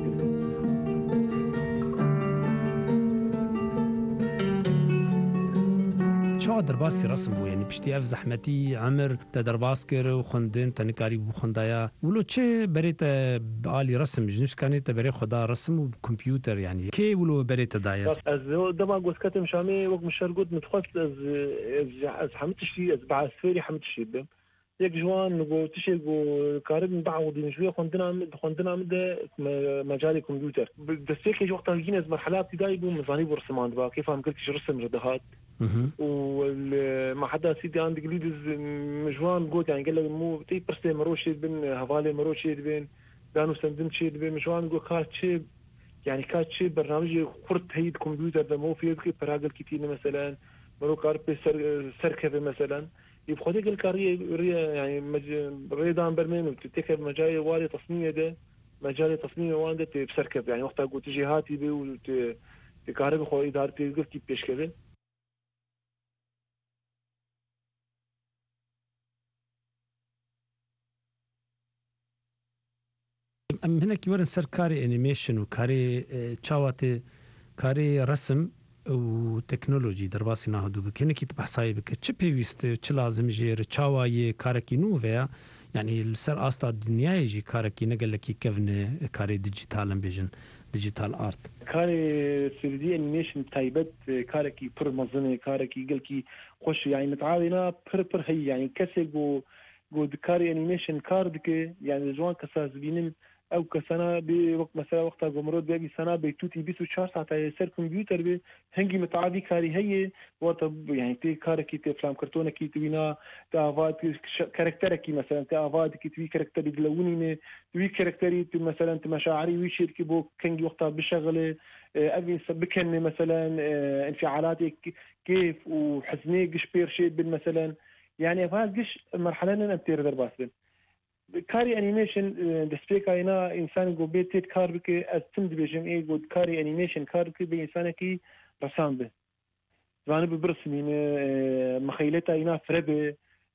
چا درباسی رسم بو یعنی پشتی اف زحمتی عمر تا درباس کر و خندن تا نکاری بو خندایا ولو چه بریت عالی رسم جنوس کانی تا بری خدا رسم و کمپیوتر یعنی کی ولو بریت دایر از دما گوسکتم شامی وقت مشرقود متخصص از حمتشي از بعثفيري حمتشي بم يك جوان نقو تشي نقو كارب بعوض شويه خندنا مده مجال كمبيوتر دستيك وقتها جينا مرحله ابتدائي بو مزاني برسمان بقى كيف عم قلت رسم ردهات وما حدا سيدي عندك ليدز مجوان قلت يعني قال له مو تي برسي مروشيد بين هفالي مروشيد بين دانو سندمشيد بين مجوان قو كاتشي يعني كاتشي برنامج خرط هيد كمبيوتر ده مو في يدك براغل كتير مثلا مرو كارب سركه مثلا يبخذ لك الكارية يعني ريدان برمين وتتكب مجال والي تصميم ده مجال تصميم وانده بسركب يعني وقتها قلت جهاتي بي وتكارب خو ادارتي قلت بيش كده ام هنا كي ورن سر كاري انيميشن وكاري تشاواتي كاري رسم و تکنولوژی دەرباسی ناهدوو بکەنێکی بەحسایی بکە چ پێویستە چ لازم ژێر چاوایە کارێکی نوێە یعنی لەسەر ئاستا دنیایژی کارێکی نەگەلێکی کەونە کاری دیجیتالم بێژن دیجیتال ئارت کاری سردی ئەنیمێشن تایبەت کارێکی پڕ مەزنێ کارێکی گەلکی خۆش یعنی متعاوینا پڕ هەیە یعنی کەسێک بۆ دکاری ئەنیمێشن کار دکێ یعنی جوان کەساز بینن ئەو کەسانە بێ وەک مەسەلا وەختا گۆمرۆ بێبی سەنا بەیتوتی 24 ساعت سەر کۆمپیوتەر بێ هەنگی متعاوی کاری هەیە واتە یعنی تێ کارێکی تێ فلامکردۆنێکی توینا تاوات کارکتەرێکی مەسەلا تێ ئاوادێکی توی کارکتەری دلەونینێ توی کارکتەری مەسەلا مەشاعری وی شێرکی بۆ کەنگی وەختا بشەغڵێ ئەوی بکەنێ مەسەلا انفعالاتێک كيف وحزنێ گشت پێرشێت بن مەسەلا يعني هذا قش مرحلة أنا بتير درباس بن كاري أنيميشن دسبيكاينا إنسان جو بيت كار بك أتمد بيجم إيه جو كاري أنيميشن كار بك بإنسان كي رسام به زمان ببرسمين مخيلته إنا فربه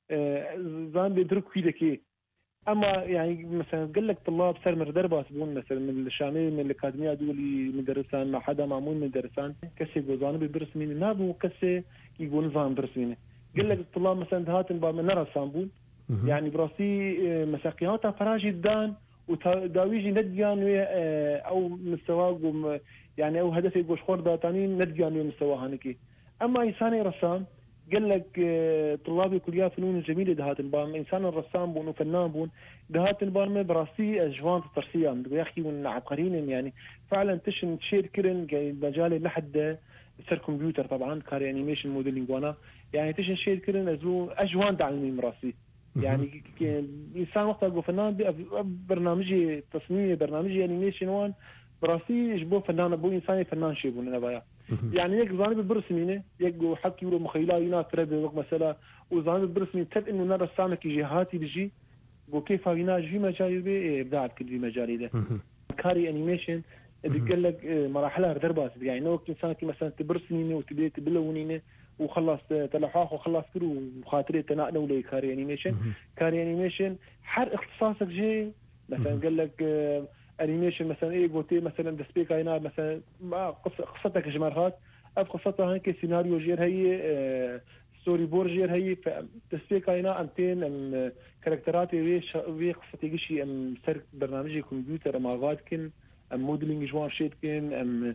زمان بدرك كذا كي أما يعني مثلا قال لك طلاب سر مردرباس بون مثلا من الشامل من الأكاديمية دولي مدرسان مع حدا معمول مدرسان كسي جوزان ببرسمين نابو كسي يقول نظام برسمينه قال لك الطلاب مثلا هاتن من نرى سامبول يعني براسي مساقياتها فراجي الدان وداويجي نديان او مستواه يعني او هدفي جوش خوردا تانين نديان مستواه هنكي اما انسان رسام قال لك طلاب كليات فنون جميله دهاتن بام انسان الرسام بون وفنان بون دهاتن بام براسي اجوان ترسيا يا اخي عبقريين يعني فعلا تشن تشير كرن مجال لحد سر كمبيوتر طبعا كاري انيميشن موديلينج وانا يعني تشن شيء كرن ازو اجوان دعمي مراسي يعني انسان وقت اقول فنان برنامجي تصميم برنامجي انيميشن وان براسي يجبو فنان ابو انساني فنان شيء بون انا يعني يك زاني بالبرسمينه يك حكي ولا مخيلاينا ترد وقت مثلا وزاني بالبرسمين تد انه نرى سامك جهاتي بيجي وكيف هنا جي مجال بي ابداع كل مجال ده كاري انيميشن بيقول لك مراحلها درباس يعني نوك انسان كي مثلا تبرسمينه وتبي تبلونينه وخلص تلحاخ وخلص كله وخاطري تناقنا ولا كاري انيميشن كاري انيميشن حر اختصاصك جي مثلا قال لك انيميشن مثلا ايه قلتي مثلا دسبيك هنا مثلا قصتك جمرات اف قصتها هيك سيناريو جير هي ستوري بورد جير هي دسبيك هنا انتين كاركترات وي قصتي شيء ام سر برنامجي كمبيوتر ما غادكن ام موديلينج جوان شيتكن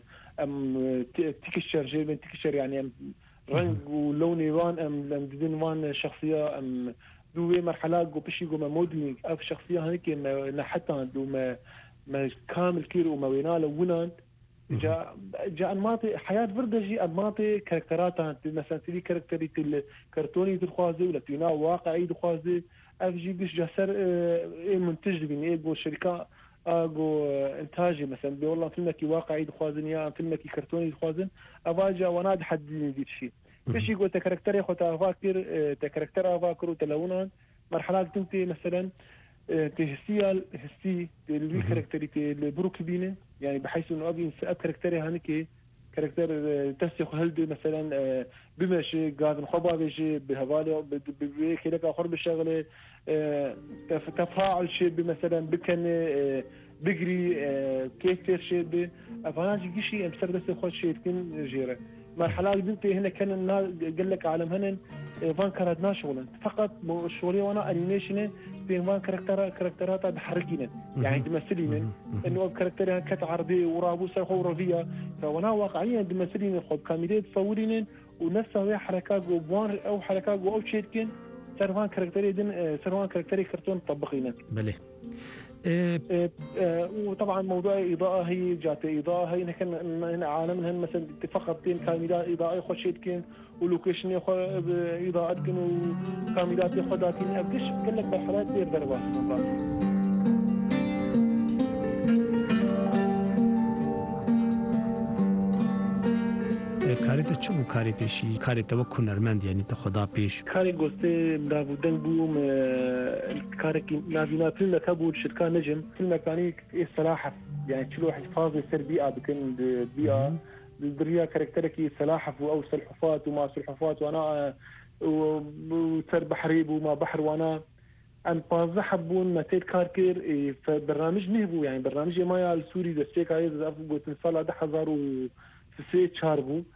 ام تكشر جير تكشر يعني ام رنگ ولوني وان ام دين وان شخصيه ام دوي مرحلات جو بشي جو موديلينج اف شخصيه هيك نحتها دو ما كامل كير وما وينا لونان جاء انماطي حياه فردجي انماطي كاركتراتها مثلا تلي كاركتري الكرتوني تخوازي ولا تينا واقعي تخوازي اف جي بيش جسر منتج بين ايه جو شركه اجو انتاجي مثلا بي والله فيلمك واقعي تخوازن يا فيلمك كرتوني تخوازن افاجا وناد حد دي شيء فيش يقول تكاركتر خو افاكر تكاركتر افاكر وتلونان مرحلات انت مثلا تهسيال هسي اللي كاركتريتي البروك بينه يعني بحيث انه ابي كاركتري هانكي كاركتر تسيخ هلدي مثلا بمشي قاعد نخبا بيجي بهوالي بكذا اخر بالشغله تفاعل شيء مثلا بكن بجري كيف شيء افاناجي شيء بسر بس خد شيء تكون جيره مرحله بنتي هنا كان قال لك عالم هنا فان كردنا شغلا فقط شغلي وانا انيميشن في فان كاركترات بحركينا يعني تمثلين انه كاركتر كت عربي ورابوس خورفيه فوانا واقعيا تمثلين خد كاميرات تصورين ونفسها حركات وبوان او حركات او شيء كان سرفان كاركتري كرتون طبقينا بله وطبعا موضوع اضاءه هي جات اضاءه هي كان عالمها مثلا فقط بين كاميرات اضاءه خشيت كان ولوكيشن اضاءات كانوا كاميرات خداتين ابدش قال لك بالحالات دير دربات کاری تو چه بو کاری پیشی کاری تو کنرمند یعنی تو خدا پیش کاری گسته نابودن بوم کاری که نابینا فیلم کبود شرکت نجم فیلم کانی صلاح يعني كل واحد فاضي يصير بيئة بكن بيئة بالبرية كاركتركي سلاحف أو سلحفات وما سلحفات وأنا وصير بحريب وما بحر وأنا أن بازحبون متى كاركير فبرنامج نهبو يعني برنامج ما يا السوري دستيك عايز أفوق تنصال 10,000 وسيت شاربو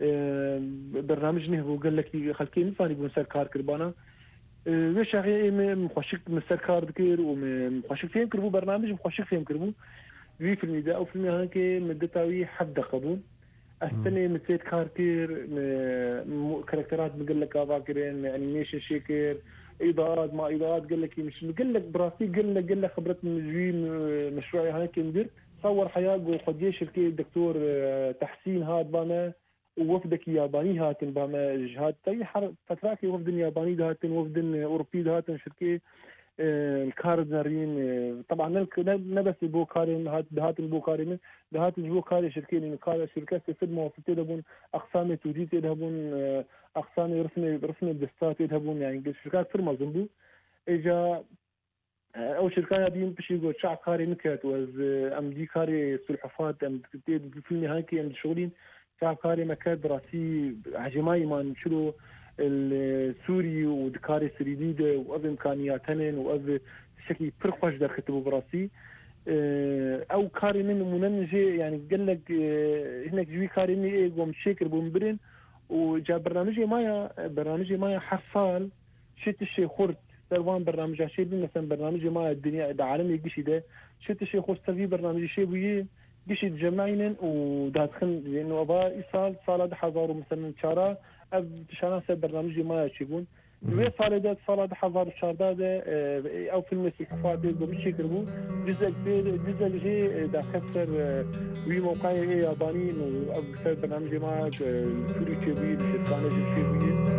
برنامج نهبو قال لك خلكي نفاني بمسار كار كربانا وش أخي مخشك مسار كار ذكر ومخشك فيهم كربو برنامج مخشك فيهم كربو في فيلم ده أو فيلم هانك مدتاوي حد قبون السنة مثلت كاركير كاركترات بقول لك أفاكرين أنيميشن شيكر إضاءات ما إضاءات قال لك مش قال لك براسي قال لك خبرت من جوي مشروعي هانك مدير صور حياة وقديش الكي الدكتور تحسين هاد بانا ووفدك ياباني هاتن باما جهات تي فتراكي وفد ياباني هاتن وفد أوروبي هاتن شركة الكاردنرين طبعا نبس البوكارين هاتن البوكارين هاتن البوكاري شركين شركات تخدموا في تدبون أقسام توديت يذهبون أقسام رسم الدستات يذهبون يعني شركات فرما زنبو إجا أو شركة دين بشي يقول شعب كاري نكت وز أم دي كاري سلحفات أم في النهاية أم شغلين شعب كاري مكان دراسي عجماي ما نشلو السوري ودكاري سريديدة وأذ إمكانياتهن وأذ شكل فرقش در كتبه براسي أو كاري من مننجة يعني قال لك هناك جوي كاري إني إيه قوم شاكر بومبرين وجاب برنامجي مايا حصال شت الشيء خرد سروان برنامج شيء مثلا برنامج مايا الدنيا ده عالمي قشي ده شت الشيء خرد سوي برنامج شيء بيه قشي تجمعين ودادخل لأنه أبا إيصال صالة ده حضاروا مثلا شارع شانا سر برنامجي ما يشيبون وي صالة حضار شاردا ده أو فيلم الثقافات ده بشي كربو جزء جي ده كسر وي موقع ياباني أو سر برنامجي ما سوري تشيبوي بشتانة تشيبوي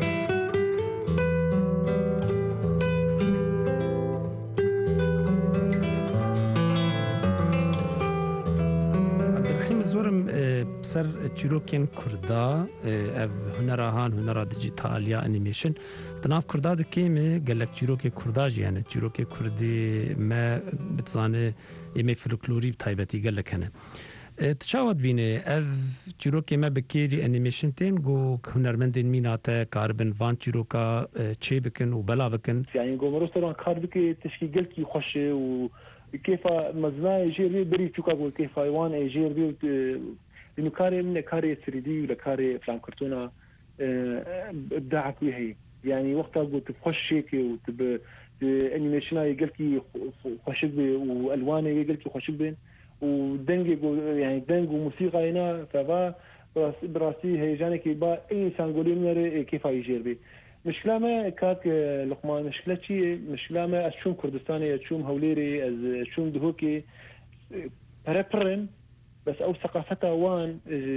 زورم بسر چیروکین کردا هنرهان هنر دیجیتال یا انیمیشن تناف کردا دکیمه گلک چیروک کردا جیانه چیروک کردی ما بتزانه ایمه فولکلوری بتایبتی گلکنه تشاود بینه اف چیروک ما بکیری انیمیشن تین گو هنرمندین میناته کاربن وان چیروکا چه بکن و بلا بکن يعني گو مرستران کار بکی تشکیل کی خوشه و كيف مزنا يجير بري تشوكا قول كيف ايوان يجير بي لانه كاري من كاري 3 دي ولا كاري افلام كرتونه ابداعك وهي يعني وقتها قلت تخش هيك وتب انيميشن يقلكي خوش بي والوان يقلكي خوش بين ودنج يعني دنج وموسيقى هنا فبا براسي هيجانك با اي انسان قولين كيف يجير بي مشكلة ما كات لقمان مشكلة شيء مشكلة ما أشوم كردستاني أشوم هوليري أشوم دهوكي بريبرن بس أو ثقافتها وان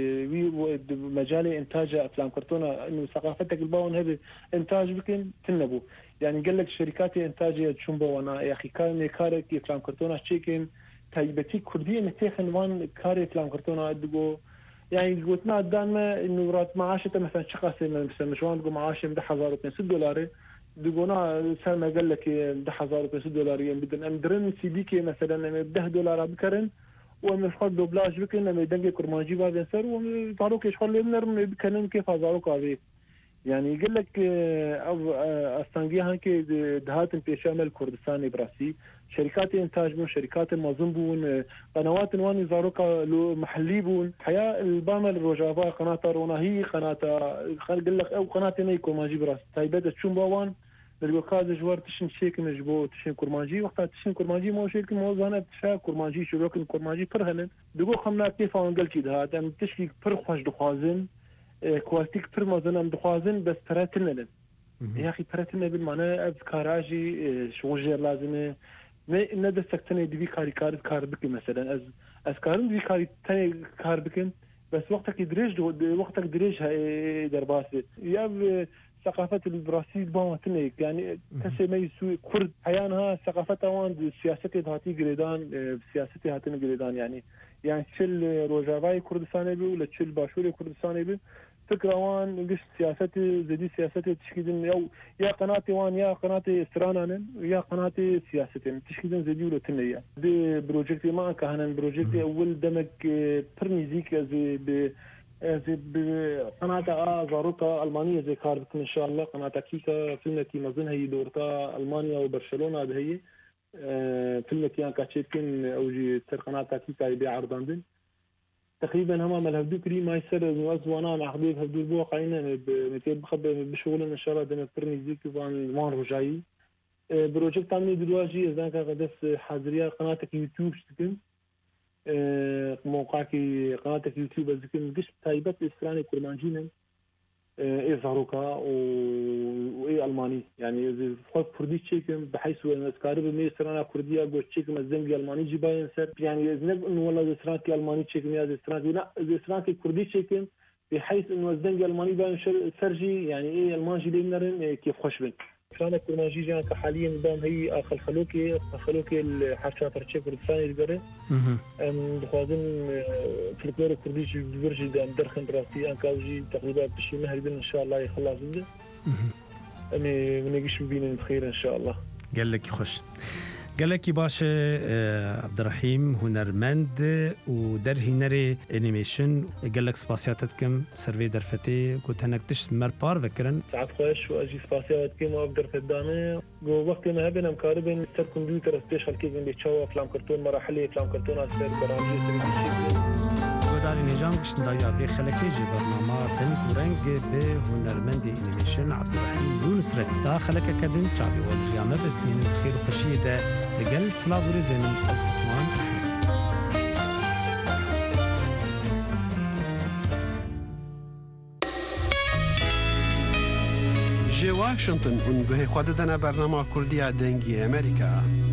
مجال إنتاج أفلام كرتونة إنه ثقافتك الباون هذا إنتاج بكن تنبو يعني قال لك شركات إنتاجية تشوم بوانا يا أخي كان كارك أفلام كرتونة شيكن تايبتي كردية متيخن وان كاري أفلام كرتونة أدقو يعني قلتنا دائما انه رات معاشته مثلا شخصي مثلا مشوان تقول معاشه $1,500 دقونا سلمى قال لك $1,500 يعني بدنا ندرن سي بي كي مثلا $10 بكرن ومن خد بلاش بكن لما يدنجي كرمانجي بعد سر وطاروك يشخل لنا بكنن كيف هزاروك هذه يعني يقول لك استنجيها كي دهات في شمال كردستان براسي شركات انتاج بون شركات مازن بون قنوات واني زاروكا محلي بون حياه الباما الرجافا قناه رونا هي قناه قال لك او قناه نيكو ماجي براس تايبه تشوم باوان الوكاز جوار تشن شيك نجبو تشن كرمانجي وقتها تشن كرمانجي مو شيك مو زانه تشا كرمانجي شروك كرمانجي فرهن دغو خمنا كيف ان قال كي دهات ام تشكي فرخش دخوازن كوالتيك فرمازن ام دخوازن بس تراتلن يا اخي تراتلن بالمعنى افكاراجي شوجر لازمه نه دستکتنه دیوی کار بکن مثلا از کارم دیوی تنه کار بکن بس وقتك دريج در باسه یا ثقافة البرازيل بامتنه يعني كسي ما يسوي كرد حيانها ثقافتها وان سياستي هاتي قريدان سياستي هاتين قريدان يعني تشل روجافاي كردستاني بي ولا تشل باشوري كردستاني بي فكرة وان قش سياستي زدي سياستي تشكيدن يا قناتي وان يا قناتي استرانان يا قناتي سياستي تشكيدن زدي ولا تنيا دي بروجكتي ما كهنن بروجكتي اول دمك برميزيك زي بقناة زاروكا ألمانية زي كاربك إن شاء الله قناة كيكا فيلمتي مازن هي دورتا ألمانيا وبرشلونة هذه هي فيلمتي أن كاتشيكين أو جي تر قناة كيكا يبيع عرضان تقريبا هم الهبدو كري ما يصير وزوانا مع حبيب هبدو بواقعين بمثل بخبر بشغل ان شاء الله دنا برني زيك وان رجاي بروجكت عملي دلواجي اذا كان قدس حاضريه قناتك يوتيوب شتكن موقعك قناتك يوتيوب ذكر قش تايبت اسراني كرمانجينا ايه زاروكا وايه الماني يعني خود كردي تشيكم بحيث ان اسكارب مي سرانا كرديه جو تشيكم الزنجي الماني جباين سر يعني زنب انه والله اسرانكي الماني تشيكم يا اسرانكي لا اسرانكي كردي تشيكم بحيث انه الزنجي الماني باين سرجي يعني ايه المانجي لينرن كيف خوشبن كان كرمانجي جان كحاليا نظام هي خلخلوكي الحرشات رتشي كردستاني القرن دخوازن فلكلور كرديش برجي دام درخن راسي انكاوجي تقريبا بشي مهربين ان شاء الله يخلص بده امي منيجيش بينا بخير ان شاء الله قال لك خوش قال لك باش عبد الرحيم هنرمند ودر هنري انيميشن قال لك سباسياتكم سيرفي درفتي كنت هناك تش مربار فكرن ساعات خوش واجي سباسياتكم وابدر في الدامه وقت ما هبنا مقاربين سر كمبيوتر سبيشال كيف بيتشوا افلام كرتون مراحل افلام كرتون اصلا برامج داری نظام کشن دایا وی خلکی جی برنامه دن کورنگ به هنرمندی انیمیشن عبدالرحیم یونس رد دا خلک کدن چاوی و القیامه بتمین خیر خوشی ده لگل سلاوری زمین از بطمان جی واشنطن اون به خود دنا برنامه کردی دنگی امریکا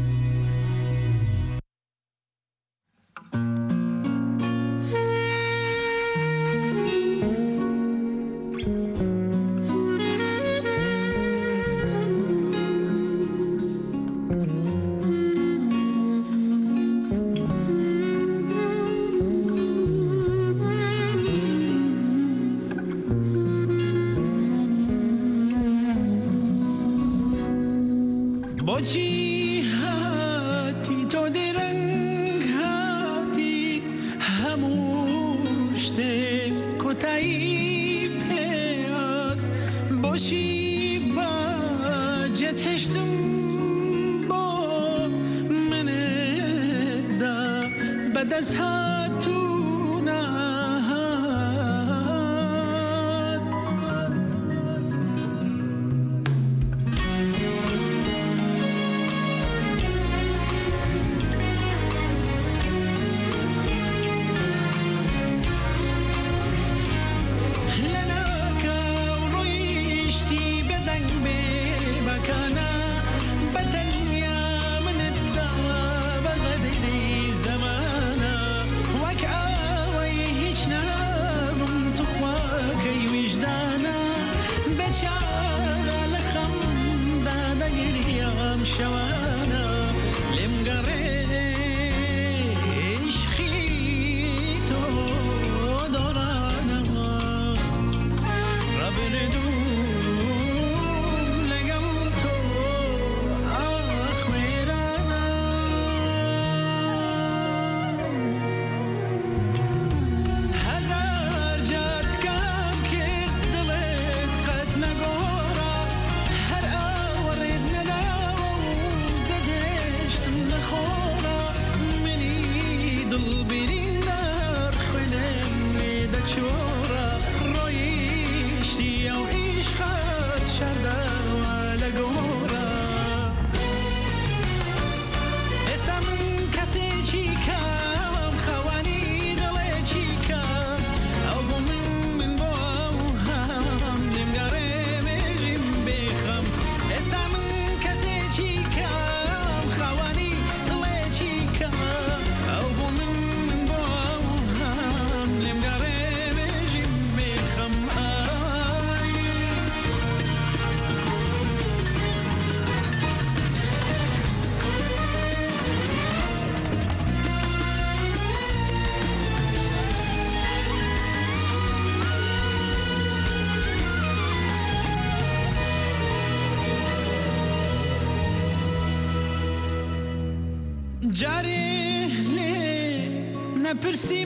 نپرسیم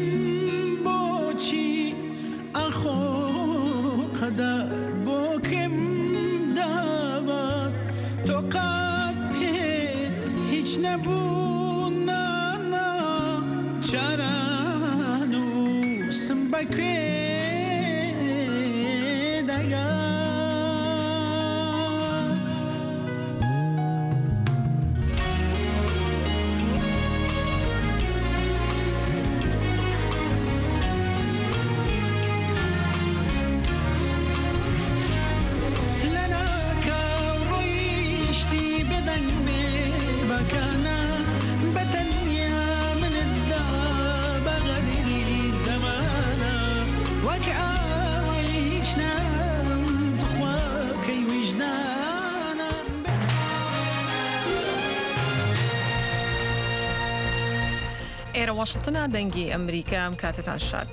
بۆچی ئەخۆ قەدەر بۆ کەم داوە تۆ قات پێت هیچ نەبوو نانا چاران و کوێ دەگات ئێرە واشنتنە دەنگی ئەمریکا ئەم کاتتان شاد.